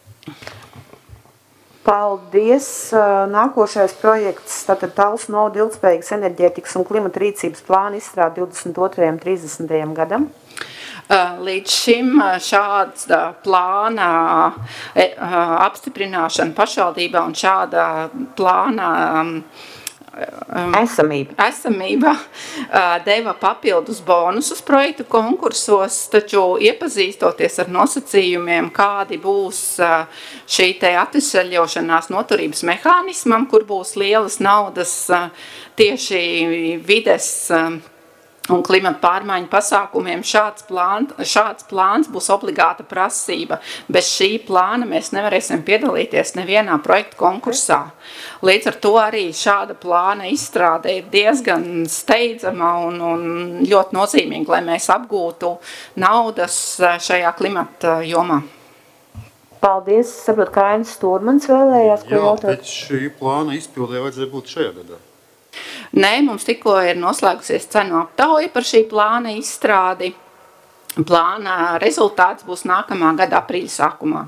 Paldies. Nākošais projekts, tātad Tāls no ilgtspējīgas enerģētikas un klimata rīcības plāna izstrāde divdesmit otrajam un trīsdesmitajam gadam. Līdz šim šāds plāna apstiprināšana pašvaldībā un šāda plāna esamība, esamība deva papildus bonusus projektu konkursos, taču iepazīstoties ar nosacījumiem, kādi būs šī te atvesaļošanās noturības mehānismam, kur būs lielas naudas tieši vides un klimata pārmaiņu pasākumiem, šāds, plān, šāds plāns būs obligāta prasība. Bez šī plāna mēs nevarēsim piedalīties nevienā projekta konkursā. Līdz ar to arī šāda plāna izstrāde ir diezgan steidzama un, un ļoti nozīmīga, lai mēs apgūtu naudas šajā klimata jomā. Paldies. Saprot, kā Ainis Stūrmans vēlējās, ko Jā, jautāt? bet šī plāna izpildē vajadzēja būt šajā gadā. Nē, mums tikko ir noslēgusies cenu aptauja par šī plāna izstrādi. Plāna rezultāts būs nākamā gada aprīļa sākumā.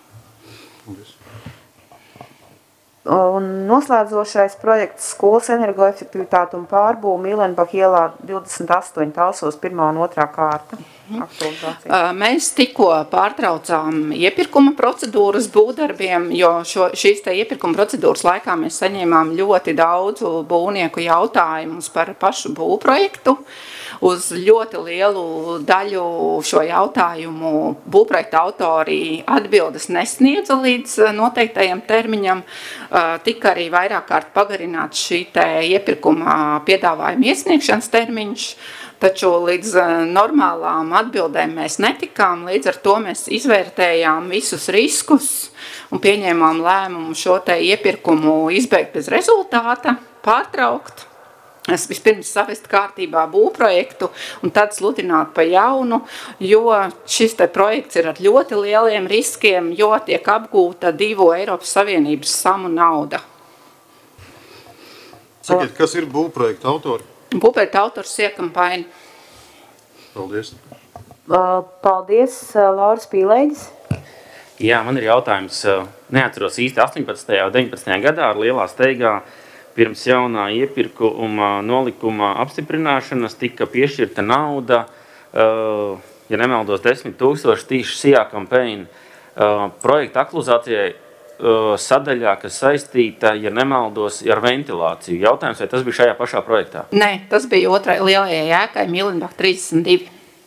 Un noslēdzošais projekts skolas energoefektivitāte un pārbūve Mīlenbach ielā divdesmit astoņi Talsos pirmā un otrā kārta. Mēs tikko pārtraucām iepirkuma procedūras būvdarbiem, jo šo, šīs te iepirkuma procedūras laikā mēs saņēmām ļoti daudzu būvnieku jautājumus par pašu būvprojektu. Uz ļoti lielu daļu šo jautājumu būvprojekta autori atbildes nesniedza līdz noteiktajam termiņam. Tika arī vairāk kārt pagarināts šī te iepirkuma piedāvājuma iesniegšanas termiņš, taču līdz normālām atbildēm mēs netikām, līdz ar to mēs izvērtējām visus riskus un pieņēmām lēmumu šo te iepirkumu izbeigt bez rezultāta, pārtraukt. Es vispirms savest kārtībā būvprojektu un tad sludināt pa jaunu, jo šis te projekts ir ar ļoti lieliem riskiem, jo tiek apgūta divu Eiropas Savienības samu nauda. Sakiet, kas ir būvprojekta autori? Būvprojekta autors Siekampaini. Paldies. Paldies, Lauris Pīlēģis. Jā, man ir jautājums. Neatceros īsti astoņpadsmitajā un deviņpadsmitajā gadā ar lielā steigā pirms jaunā iepirkuma nolikuma apstiprināšanas tika piešķirta nauda, ja nemaldos, desmit tūkstoši tīši Siekampaini projekta akluzācijai sadaļā, kas saistīta, ja nemaldos, ar ventilāciju. Jautājums, vai tas bija šajā pašā projektā? Nē, tas bija otrai lielajai ēkai Mīlenbach trīsdesmit divi.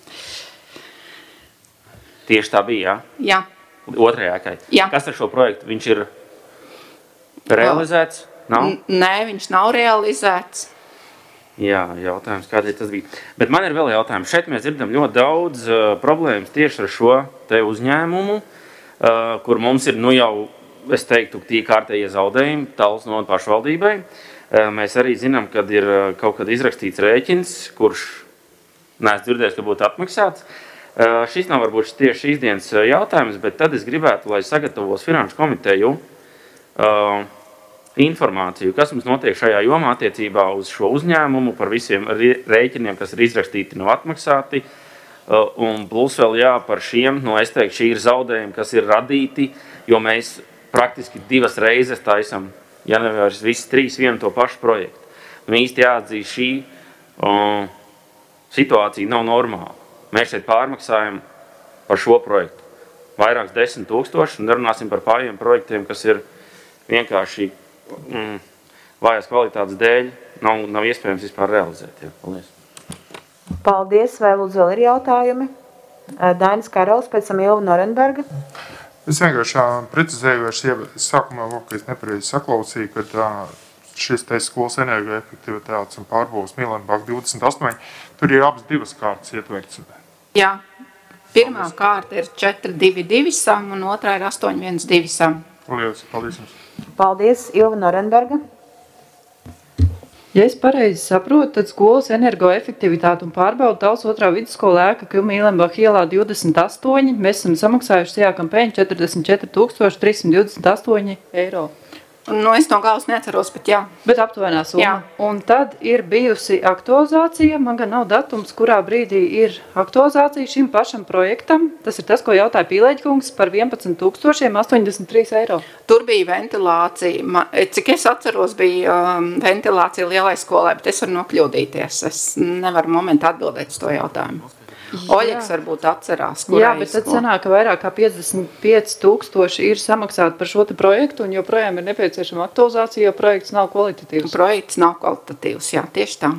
Tieši tā bija, jā? Jā. Otrajā ēkai? Jā. Kas ar šo projektu? Viņš ir realizēts? Nav? Nē, viņš nav realizēts. Jā, jautājums, kādēļ tas bija. Bet man ir vēl jautājums. Šeit mēs dzirdam ļoti daudz uh, problēmas tieši ar šo te uzņēmumu, uh, kur mums ir, nu jau, es teiktu, tī kārtējie zaudējumi Talsu novada pašvaldībai. Uh, mēs arī zinām, kad ir uh, kaut kad izrakstīts rēķins, kurš neesmu dzirdējis, ka būtu atmaksāts. Uh, šis nav varbūt tieši šīs dienas jautājums, bet tad es gribētu, lai sagatavos Finanšu komiteju uh, informāciju, kas mums notiek šajā jomā attiecībā uz šo uzņēmumu, par visiem rēķiniem, kas ir izrakstīti, nav atmaksāti, un plus vēl jā, par šiem, no es teiktu, šī ir zaudējumi, kas ir radīti, jo mēs praktiski divas reizes taisam, ja nevērs visi trīs vienu to pašu projektu. Un īsti jāatzīst, šī uh, situācija nav normāla. Mēs šeit pārmaksājam par šo projektu vairāks desmit tūkstoši, un runāsim par pārējiem projektiem, kas ir vienkārši Mm, vājās kvalitātes dēļ nav, nav iespējams vispār realizēt. Jā. Paldies. Paldies. Vai lūdzu vēl ir jautājumi? Dainis Karols, pēc tam Ilva Norenberga. Es vienkārši precizēju, es sākumā, ka es nepareizi saklausīju, kad šis te skolas energoefektivitātes un pārbūves Milenbāk divdesmit astoņi, tur ir abas divas kārtas ietverts. Jā, pirmā kārta ir četri divi divi sam un otrā ir astoņi viens divi sam. Paldies, paldies jums. Paldies, Ilva Norenberga. Ja es pareizi saprotu, tad skolas energoefektivitāte un pārbauda Talsu otrā vidusskola ēka Mīlenbach ielā divdesmit astoņi. Mēs esam samaksājuši tajā kampaņu četrdesmit četri tūkstoši trīs simti divdesmit astoņi eiro. Nu, es no galas neceros, bet jā. Bet aptuvenā summa. Jā. Un tad ir bijusi aktualizācija, man gan nav datums, kurā brīdī ir aktualizācija šim pašam projektam. Tas ir tas, ko jautāja Pīlēģkungs par vienpadsmit tūkstoši astoņdesmit trīs eiro. Tur bija ventilācija. Cik es atceros, bija um, ventilācija lielai skolai, bet es varu nokļūdīties. Es nevaru momentā atbildēt uz to jautājumu. Oļeks varbūt atcerās, Jā, bet tad sanāk, ka vairāk kā piecdesmit pieci tūkstoši ir samaksāti par šo te projektu un joprojām ir nepieciešama aktualizācija, jo projekts nav kvalitatīvs. Projekts nav kvalitatīvs, jā, tieši tā.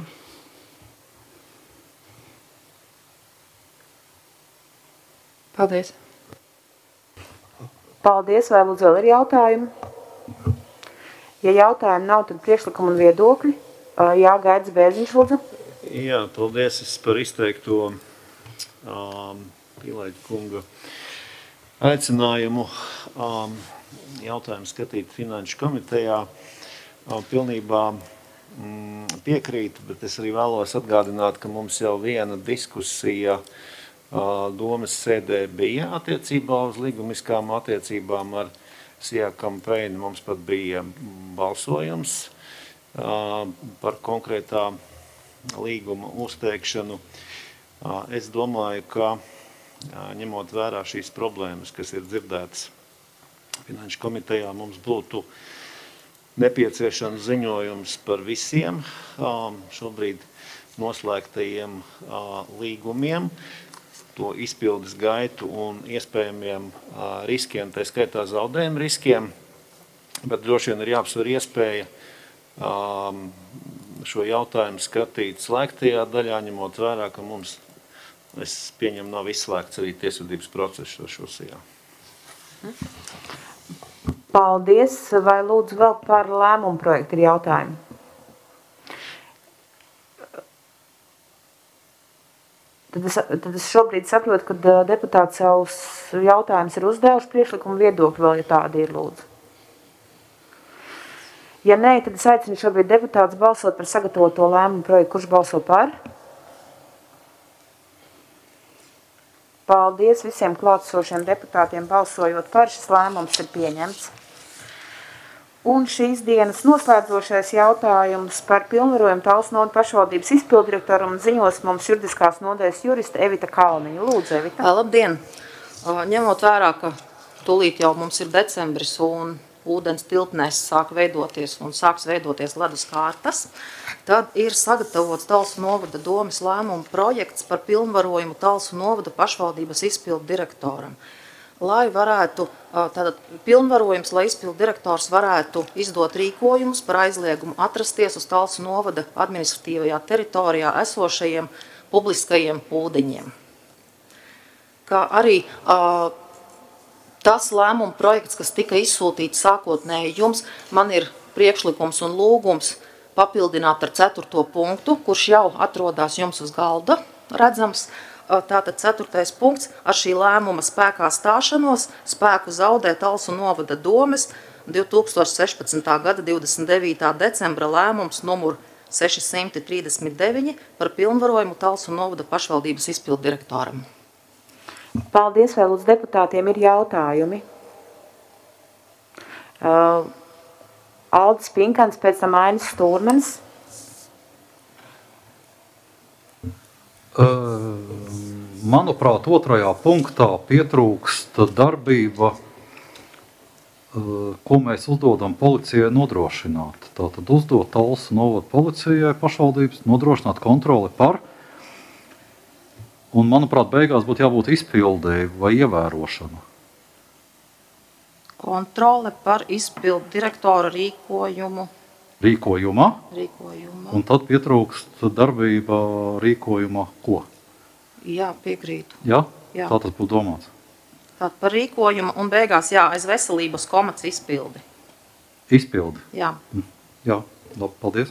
Paldies. Paldies, vai lūdzu vēl ir jautājumi? Ja jautājumi nav, tad priekšlikumi un viedokļi. Jā, Gaidis Bērziņš, lūdzu. Jā, paldies par izteikto Um, Pīlēģa kunga aicinājumu um, jautājumu skatīt Finanšu komitejā. Um, pilnībā mm, piekrītu, bet es arī vēlos atgādināt, ka mums jau viena diskusija uh, domas sēdē bija attiecībā uz līgumiskām attiecībām ar Sijā kampaņu. Mums pat bija balsojums uh, par konkrētā līguma uzteikšanu. Es domāju, ka ņemot vērā šīs problēmas, kas ir dzirdētas Finanšu komitejā, mums būtu nepieciešams ziņojums par visiem šobrīd noslēgtajiem līgumiem, to izpildes gaitu un iespējamiem riskiem, tā skaitā zaudējumu riskiem, bet droši vien ir jāapsver iespēja šo jautājumu skatīt slēgtajā daļā, ņemot vērā, ka mums, es pieņemu, nav izslēgts arī tiesvedības process šosijā. Paldies. Vai lūdzu vēl par lēmumu projektu ir jautājumi? Tad es, tad es šobrīd saprotu, ka deputāti savus jautājumus ir uzdevuši, priekšlikumu viedokļi vēl, ja tādi ir, lūdzu. Ja nē, tad es aicinu šobrīd deputātus balsot par sagatavoto lēmumu projektu. Kurš balso par? Paldies visiem klātsošiem deputātiem balsojot par. Šis lēmums ir pieņemts. Un šīs dienas noslēdzošais jautājums par pilnvarojumu Talsu novada pašvaldības izpilddirektoru un ziņos mums juridiskās nodaļas jurista Evita Kalniņa. Lūdzu, Evita. Labdien! Ņemot vērā, ka tūlīt jau mums ir decembris un ūdens tilpnēs sāk veidoties un sāks veidoties ledus kārtas, tad ir sagatavots Talsu novada domes lēmuma projekts par pilnvarojumu Talsu novada pašvaldības izpildu direktoram. Lai varētu, tātad pilnvarojums, lai izpildu direktors varētu izdot rīkojumus par aizliegumu atrasties uz Talsu novada administratīvajā teritorijā esošajiem publiskajiem ūdeņiem. Kā arī uh, tas lēmuma projekts, kas tika izsūtīts sākotnēji jums, man ir priekšlikums un lūgums papildināt ar ceturto punktu, kurš jau atrodas jums uz galda redzams. Tātad ceturtais punkts ar šī lēmuma spēkā stāšanos spēku zaudē Talsu novada domes divtūkstoš sešpadsmitā gada divdesmit devītā decembra lēmums numur seši trīsdesmit deviņi par pilnvarojumu Talsu novada pašvaldības izpildu direktoram. Paldies, vai lūdzu deputātiem ir jautājumi? Uh, Aldis Pinkans, pēc tam Ainis Stūrmanis. Manuprāt, otrajā punktā pietrūkst darbība, ko mēs uzdodam policijai nodrošināt. Tātad uzdot Talsu novada policijai pašvaldības nodrošināt kontroli par, un, manuprāt, beigās būtu jābūt izpildēji vai ievērošana. Kontrole par izpildu direktora rīkojumu. Rīkojumā? Rīkojumā. Un tad pietrūkst darbība rīkojumā ko? Jā, piekrītu. Jā? Jā. Tā tas būtu domāts. Tātad par rīkojumu un beigās, jā, aiz veselības komats izpildi. Izpildi? Jā. Jā, labi, paldies.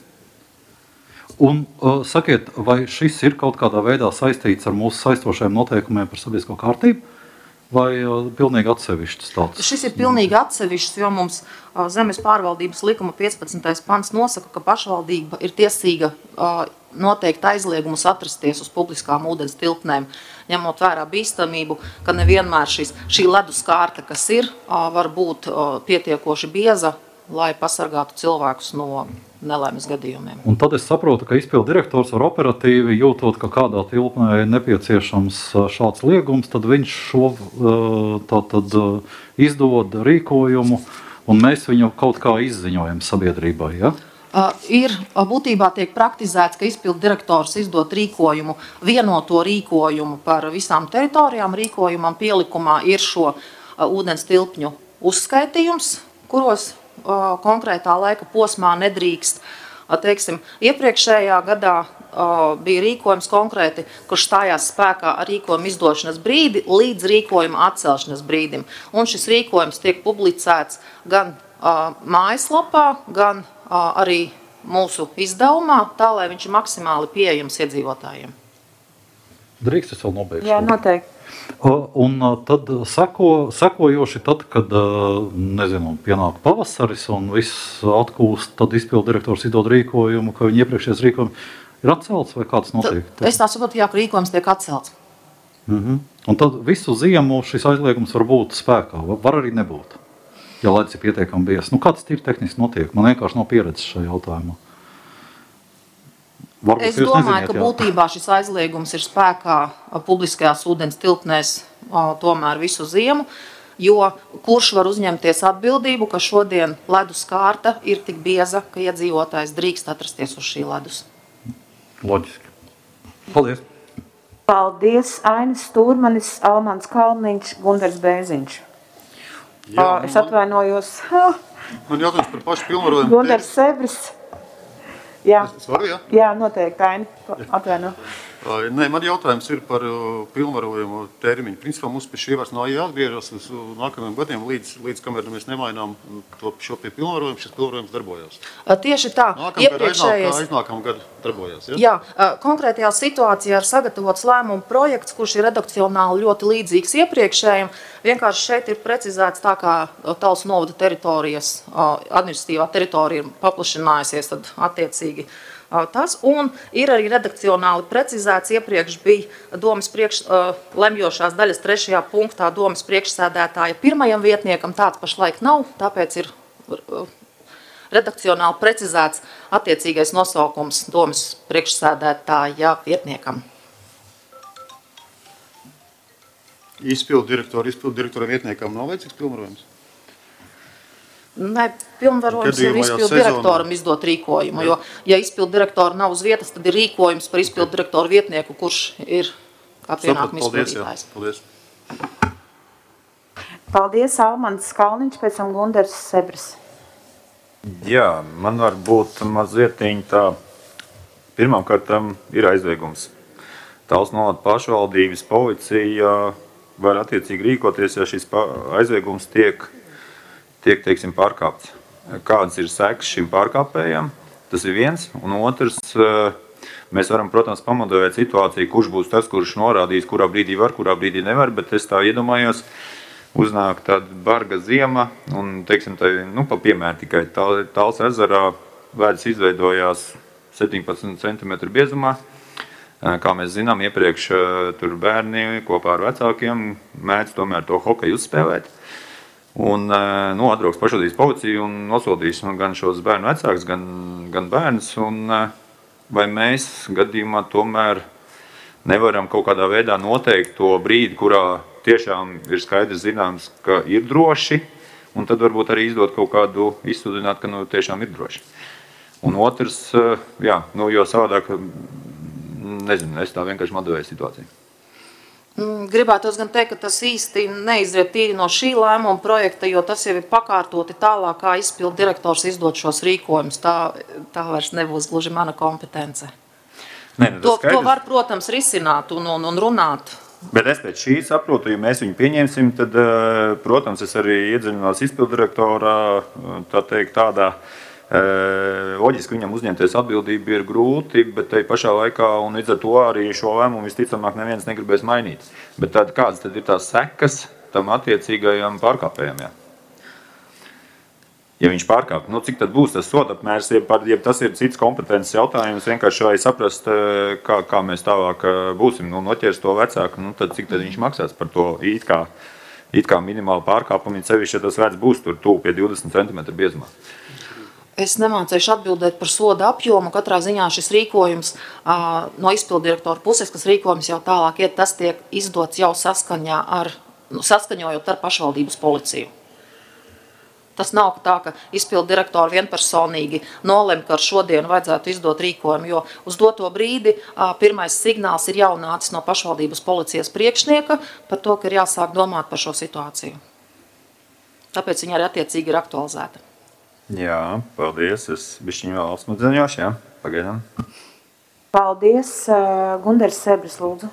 Un uh, sakiet, vai šis ir kaut kādā veidā saistīts ar mūsu saistošajiem noteikumiem par sabiedrisko kārtību? Vai uh, pilnīgi atsevišķs tāds? Šis ir pilnīgi atsevišķs, jo mums uh, zemes pārvaldības likuma piecpadsmitais pants nosaka, ka pašvaldība ir tiesīga uh, noteikt aizliegumus atrasties uz publiskām ūdens tilpnēm, ņemot vērā bīstamību, ka nevienmēr šis, šī ledus kārta, kas ir, uh, var būt uh, pietiekoši bieza, lai pasargātu cilvēkus no nelaimes gadījumiem. Un tad es saprotu, ka izpildu direktors var operatīvi jūtot, ka kādā tilpnē ir nepieciešams šāds liegums, tad viņš šo tātad izdod rīkojumu, un mēs viņu kaut kā izziņojam sabiedrībai, ja? Uh, ir būtībā tiek praktizēts, ka izpildu direktors izdot rīkojumu, vienoto rīkojumu par visām teritorijām. Rīkojumam pielikumā ir šo uh, ūdens tilpņu uzskaitījums, kuros uh, konkrētā laika posmā nedrīkst. Uh, teiksim, iepriekšējā gadā uh, bija rīkojums konkrēti, kurš stājās spēkā ar rīkojumu izdošanas brīdi līdz rīkojuma atcelšanas brīdim. Un šis rīkojums tiek publicēts gan uh, mājaslapā, gan arī mūsu izdevumā, tā, lai viņš ir maksimāli pieejams iedzīvotājiem. Drīkst es vēl nobeigšu? Jā, noteikti. Un tad seko, sekojoši tad, kad, nezinu, pienāk pavasaris un viss atkūst, tad izpildu direktors izdod rīkojumu, ka viņa iepriekšējais rīkojumi ir atcelts vai kāds notiek? Tad, es tā saprotu, jā, ka rīkojums tiek atcelts. Mhm. Un tad visu ziemu šis aizliegums var būt spēkā, var arī nebūt. Ja ledus ir pietiekami biezs. Nu, kāds tīri tehniski notiek? Man vienkārši nav pieredzes šajā jautājumā. Varbūt es domāju, neziniet, ka jā. Būtībā šis aizliegums ir spēkā publiskajās ūdens tilpnēs tomēr visu ziemu, jo kurš var uzņemties atbildību, ka šodien ledus kārta ir tik bieza, ka iedzīvotājs drīkst atrasties uz šī ledus. Loģiski. Paldies. Paldies, Ainis Stūrmanis, Almans Kalniņš, Gundars Bēziņš. Jā, es atvainojos. Man jautājums par pašu pilnvarojumu. Gundars Sebris. Jā. Es varu, jā? Jā, noteikti, Aini. Atvaino. Nē, man jautājums ir par pilnvarojumu termiņu. Principā mums pie šī vairs nav jāatgriežas uz nākamajiem gadiem, līdz, līdz kamēr mēs nemainām to, šo pie pilnvarojumu, šis pilnvarojums darbojās. Tieši tā. Iepriekšējais aiznākam gadu darbojās, ja? Jā, konkrētajā situācijā ir sagatavots lēmumu projekts, kurš ir redakcionāli ļoti līdzīgs iepriekšējiem. Vienkārši šeit ir precizēts tā, kā Talsu novada teritorijas, administratīvā teritorija ir paplašinājusies, tad attiecīgi tas, un ir arī redakcionāli precizēts, iepriekš bija domas priekš, lemjošās daļas trešajā punktā domas priekšsēdētāja pirmajam vietniekam, tāds pašlaik nav, tāpēc ir redakcionāli precizēts attiecīgais nosaukums domas priekšsēdētāja vietniekam. Izpildu direktoru, izpildu direktora vietniekam nav vajadzīgs pilnvarojums? Nē, pilnvarojums ir izpildu direktoram izdot rīkojumu, jo, ja izpildu direktora nav uz vietas, tad ir rīkojums par izpildu direktoru vietnieku, kurš ir kā pienākuma izpildītājs. Paldies, Paldies, Almans Kalniņš, pēc tam Gundars Sebris. Jā, man var būt mazlietiņ tā, pirmkārt ir aizliegums. Talsu novada pašvaldības policija var attiecīgi rīkoties, ja šis aizliegums tiek tiek, teiksim, pārkāpts. Kādas ir sekas šim pārkāpējam? Tas ir viens, un otrs, mēs varam, protams, pamodelēt situāciju, kurš būs tas, kurš norādīs, kurā brīdī var, kurā brīdī nevar, bet es tā iedomājos, uznāk tāda barga ziema, un, teiksim, tā, nu, pa piemēru tikai Tāls ezerā ledus izveidojās septiņpadsmit centimetru biezumā. Kā mēs zinām, iepriekš tur bērni kopā ar vecākiem mēdz tomēr to hokeju uzspēlēt. Un, nu, atbrauks pašvaldības policija un nosodīs nu, gan šos bērnu vecākus, gan, gan bērnus. Un, vai mēs gadījumā tomēr nevaram kaut kādā veidā noteikt to brīdi, kurā tiešām ir skaidrs zināms, ka ir droši, un tad varbūt arī izdot kaut kādu izsludināt, ka nu, tiešām ir droši. Un otrs, jā, nu, jo savādāk, nezinu, es tā vienkārši modelēju situāciju. Gribētos gan teikt, ka tas īsti neizriet tīri no šī lēmuma projekta, jo tas jau ir pakārtoti tālāk, kā izpildu direktors izdot šos rīkojumus. Tā, tā vairs nebūs gluži mana kompetence. Nē, nu, to, to var, protams, risināt un, un, un runāt. Bet es pēc šī saprotu, ja mēs viņu pieņemsim, tad, protams, es arī iedziļinās izpildu direktorā, tā teikt, tādā loģiski viņam uzņemties atbildību ir grūti, bet tai pašā laikā un līdz ar to arī šo lēmumu visticamāk neviens negribēs mainīt. Bet tad kādas tad ir tās sekas tam attiecīgajam pārkāpējam? Jā? Ja viņš pārkāp, nu cik tad būs tas sodapmērs, ja, ja tas ir cits kompetences jautājums, vienkārši vai saprast, kā, kā mēs tālāk būsim, nu noķers to vecāku, nu tad cik tad viņš maksās par to it kā, it kā minimālu pārkāpumu, ja sevišķi, ja tas vecs būs tur tūp pie divdesmit centimetru biezumā. Es nemācēšu atbildēt par soda apjomu. Katrā ziņā šis rīkojums uh, no izpildu direktora puses, kas rīkojums jau tālāk iet, tas tiek izdots jau saskaņā ar, nu, saskaņojot ar pašvaldības policiju. Tas nav tā, ka izpildu direktori vienpersonīgi nolem, ka ar šodienu vajadzētu izdot rīkojumu, jo uz doto brīdi uh, pirmais signāls ir jau nācis no pašvaldības policijas priekšnieka par to, ka ir jāsāk domāt par šo situāciju. Tāpēc viņa arī attiecīgi ir aktualizēta. Jā, paldies. Es bišķiņu vēl apsmadzeņošu, jā, pagaidām. Paldies. Gundars Sebris, lūdzu.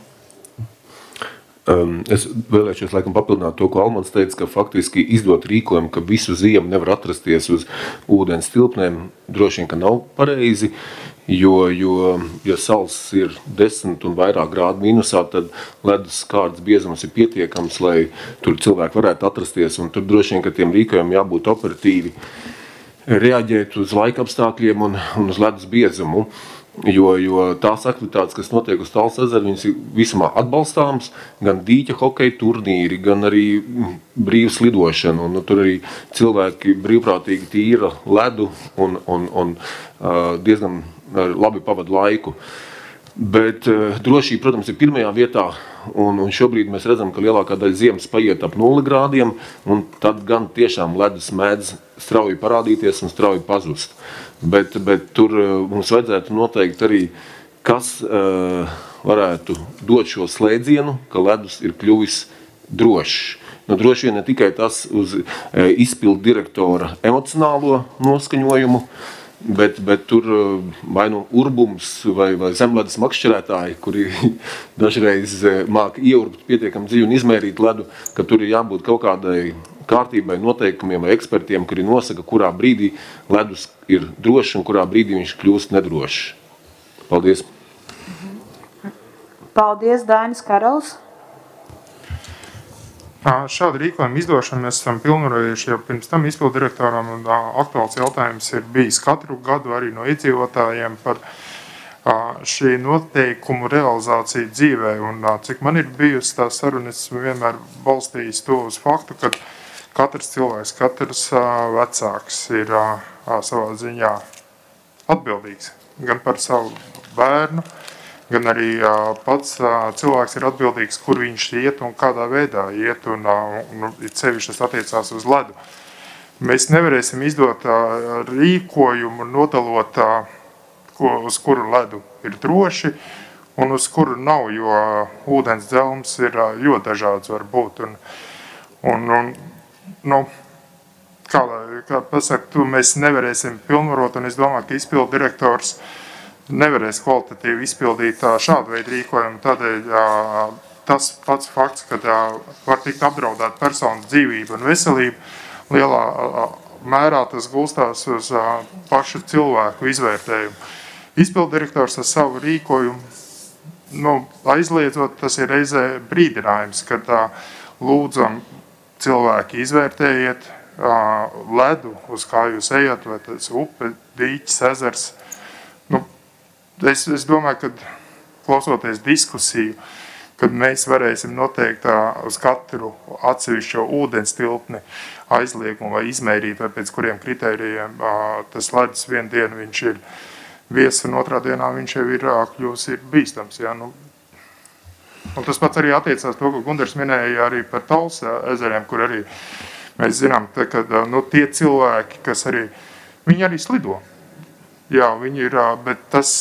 Um, es vēlēšos laikam papildināt to, ko Almans teica, ka faktiski izdot rīkojumu, ka visu ziemu nevar atrasties uz ūdens tilpnēm, droši vien, ka nav pareizi, jo, jo ja sals ir desmit un vairāk grādu mīnusā, tad ledus kārtas biezums ir pietiekams, lai tur cilvēki varētu atrasties, un tur droši vien, ka tiem rīkojumiem jābūt operatīvi reaģēt uz laika apstākļiem un, un uz ledus biezumu. Jo, jo tās aktivitātes, kas notiek uz Tāls ezeru, viņas ir visumā atbalstāms, gan dīķa hokeja turnīri, gan arī brīvs lidošana. Un, nu, tur arī cilvēki brīvprātīgi tīra ledu un, un, un uh, diezgan labi pavada laiku. Bet uh, drošība, protams, ir pirmajā vietā, un, un šobrīd mēs redzam, ka lielākā daļa ziemas paiet ap nulli grādiem, un tad gan tiešām ledus mēdz strauji parādīties un strauji pazust. Bet, bet tur mums vajadzētu noteikt arī, kas uh, varētu dot šo slēdzienu, ka ledus ir kļuvis drošs. Nu, droši vien ne tikai tas uz uh, izpildu direktora emocionālo noskaņojumu, bet, bet tur uh, vai nu urbums vai, vai zemledus makšķerētāji, kuri dažreiz uh, māk ieurbt pietiekam dziļi un izmērīt ledu, ka tur ir jābūt kaut kādai kārtībai, noteikumiem vai ekspertiem, kuri nosaka, kurā brīdī ledus ir drošs un kurā brīdī viņš kļūst nedrošs. Paldies. Paldies, Dainis Karals. Šādu rīkojumu izdošanu mēs esam pilnvarojuši jau pirms tam izpildu direktoram, un aktuāls jautājums ir bijis katru gadu arī no iedzīvotājiem par šī noteikumu realizāciju dzīvē. Un cik man ir bijusi tā saruna, es vienmēr balstījis to uz faktu, ka katrs cilvēks, katrs vecāks ir savā ziņā atbildīgs gan par savu bērnu, gan arī pats cilvēks ir atbildīgs, kur viņš iet un kādā veidā iet, un, un sevišķi tas attiecās uz ledu. Mēs nevarēsim izdot rīkojumu nodalot, uz kuru ledu ir droši un uz kuru nav, jo ūdens dzelms ir ļoti dažāds var būt. Un, un, un, nu, kā, kā pasaka, tu mēs nevarēsim pilnvarot, un es domāju, ka izpildu direktors nevarēs kvalitatīvi izpildīt šādu veidu rīkojumu. Tādēļ tas pats fakts, ka var tikt apdraudēt personas dzīvību un veselību lielā mērā tas gulstās uz pašu cilvēku izvērtējumu. Izpilddirektors ar savu rīkojumu, nu, aizliedzot, tas ir reizē brīdinājums, ka tā lūdzam cilvēki izvērtējiet ledu, uz kā jūs ejat, vai tas upe, dīķis, ezers. Nu, es, es domāju, ka klausoties diskusiju, kad mēs varēsim noteikt uz katru atsevišķo ūdens tilpni aizliegumu vai izmērīt, vai pēc kuriem kritērijiem tas ledus vienu dienu viņš ir viesis, un otrā dienā viņš jau ir kļūs ir bīstams. Ja? Nu, un tas pats arī attiecās to, ko Gundars minēja arī par Tals ezeriem, kur arī mēs zinām, ka nu, tie cilvēki, kas arī, viņi arī slido. Jā, viņi ir, bet tas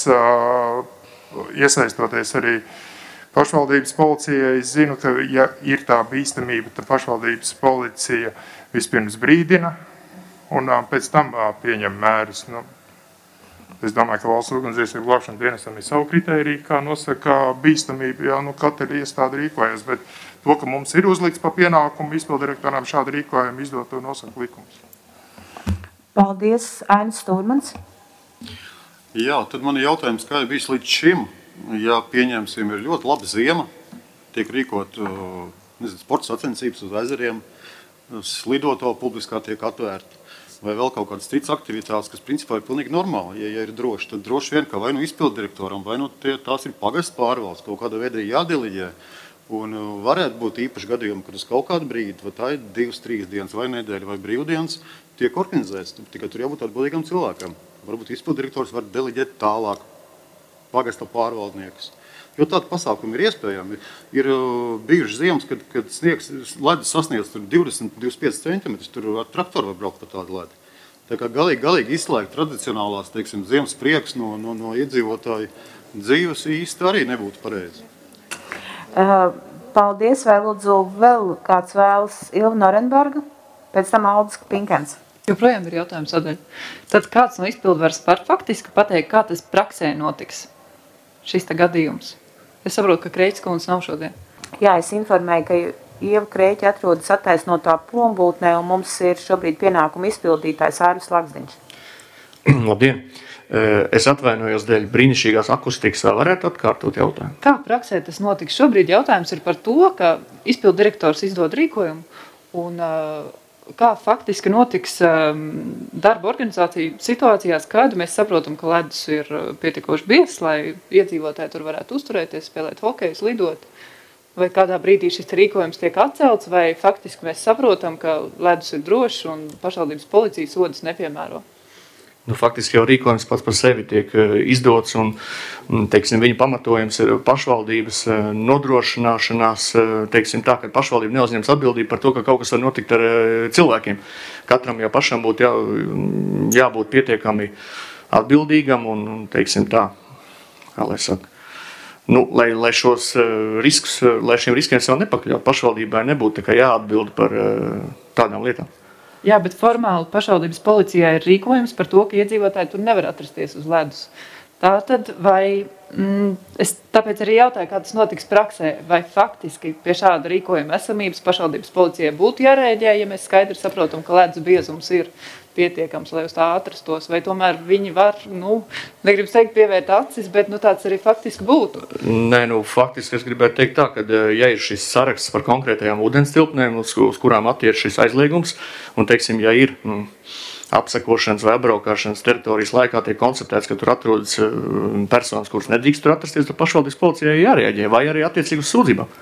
iesaistoties arī pašvaldības policijai, es zinu, ka ja ir tā bīstamība, tad pašvaldības policija vispirms brīdina un pēc tam pieņem mērus. Nu, es domāju, ka valsts ugunsdzēsību glābšanas dienestam ir savu kritēriju, kā nosaka bīstamību, jā, nu katra iestāde rīkojas, bet to, ka mums ir uzlikts pa pienākumu izpildirektoram šādu rīkojumu izdot, to nosaka likums. Paldies, Ainis Stūrmans. Jā, tad man ir jautājums, kā ir bijis līdz šim? Ja pieņemsim, ir ļoti laba ziema, tiek rīkot nezinu, sporta sacensības uz ezeriem, slidoto publiskā tiek atvērta, vai vēl kaut kādas citas aktivitātes, kas principā ir pilnīgi normāli. Ja, ja ir droši, tad droši vien, ka vai nu izpilddirektoram, vai nu tie, tās ir pagasts pārvaldes, kaut kādā veidā jādeliģē. Un varētu būt īpaši gadījumi, kad uz kaut kādu brīdi, vai tā ir divas, trīs dienas, vai nedēļa, vai brīvdienas, tiek organizēts. Tikai tur jābūt atbildīgam cilvēkam. Varbūt izpilddirektors var deliģēt tālāk pagasta pārvaldniekus. Jo tādi pasākumi ir iespējami. Ir bijuši ziemas, kad, kad sniegs ledus sasniedz divdesmit līdz divdesmit pieci centimetrus, tur ar traktoru var braukt pa tādu ledu. Tā kā galīgi, galīgi izslēgt tradicionālās, teiksim, ziemas prieks no, no, no iedzīvotāju dzīves īsti arī nebūtu pareizi. Uh, paldies, vai lūdzu vēl kāds vēlas Ilva Norenberga, pēc tam Aldis Pinkens. Joprojām ir jautājums sadaļa. Tad kāds no izpildvaras var faktiski pateikt, kā tas praksē notiks, šis te gadījums? Es saprotu, ka Kreiķis kundze nav šodien. Jā, es informēju, ka Ieva Kreiķi atrodas attaisnotā prombūtnē, un mums ir šobrīd pienākuma izpildītājs Ārvis Lakstiņš. Labdien! Es atvainojos dēļ brīnišķīgās akustikas, vai varētu atkārtot jautājumu? Kā praksē tas notiks? Šobrīd jautājums ir par to, ka izpilddirektors izdod rīkojumu, un kā faktiski notiks darba organizācija situācijās, kad mēs saprotam, ka ledus ir pietiekoši biezs, lai iedzīvotāji tur varētu uzturēties, spēlēt hokejus, lidot, vai kādā brīdī šis rīkojums tiek atcelts, vai faktiski mēs saprotam, ka ledus ir drošs un pašvaldības policija sodas nepiemēro. Nu, faktiski jau rīkojums pats par sevi tiek izdots, un, teiksim, viņa pamatojums ir pašvaldības nodrošināšanās, teiksim tā, ka pašvaldība neuzņems atbildību par to, ka kaut kas var notikt ar cilvēkiem. Katram jau pašam būtu jā, jābūt pietiekami atbildīgam un, teiksim tā, kā lai saka, nu, lai, lai šos riskus, lai šiem riskiem sev nepakļaut, pašvaldībai nebūtu tā kā jāatbild par tādām lietām. Jā, bet formāli pašvaldības policijā ir rīkojums par to, ka iedzīvotāji tur nevar atrasties uz ledus. Tātad, vai, mm, es tāpēc arī jautāju, kā tas notiks praksē, vai faktiski pie šāda rīkojuma esamības pašvaldības policijai būtu jārēģē, ja mēs skaidri saprotam, ka ledus biezums ir pietiekams, lai uz tā atrastos, vai tomēr viņi var, nu, negribu teikt pievērt acis, bet, nu, tāds arī faktiski būtu. Nē, nu, faktiski es gribētu teikt tā, ka, ja ir šis saraksts par konkrētajām ūdens tilpnēm, uz, uz kurām attiec šis aizliegums, un, teiksim, ja ir mm, apsekošanas vai apbraukāšanas teritorijas laikā tiek konstatēts, ka tur atrodas personas, kuras nedrīkst tur atrasties, tad pašvaldības policijai jārēģē, vai arī attiecīgi uz sūdzībām.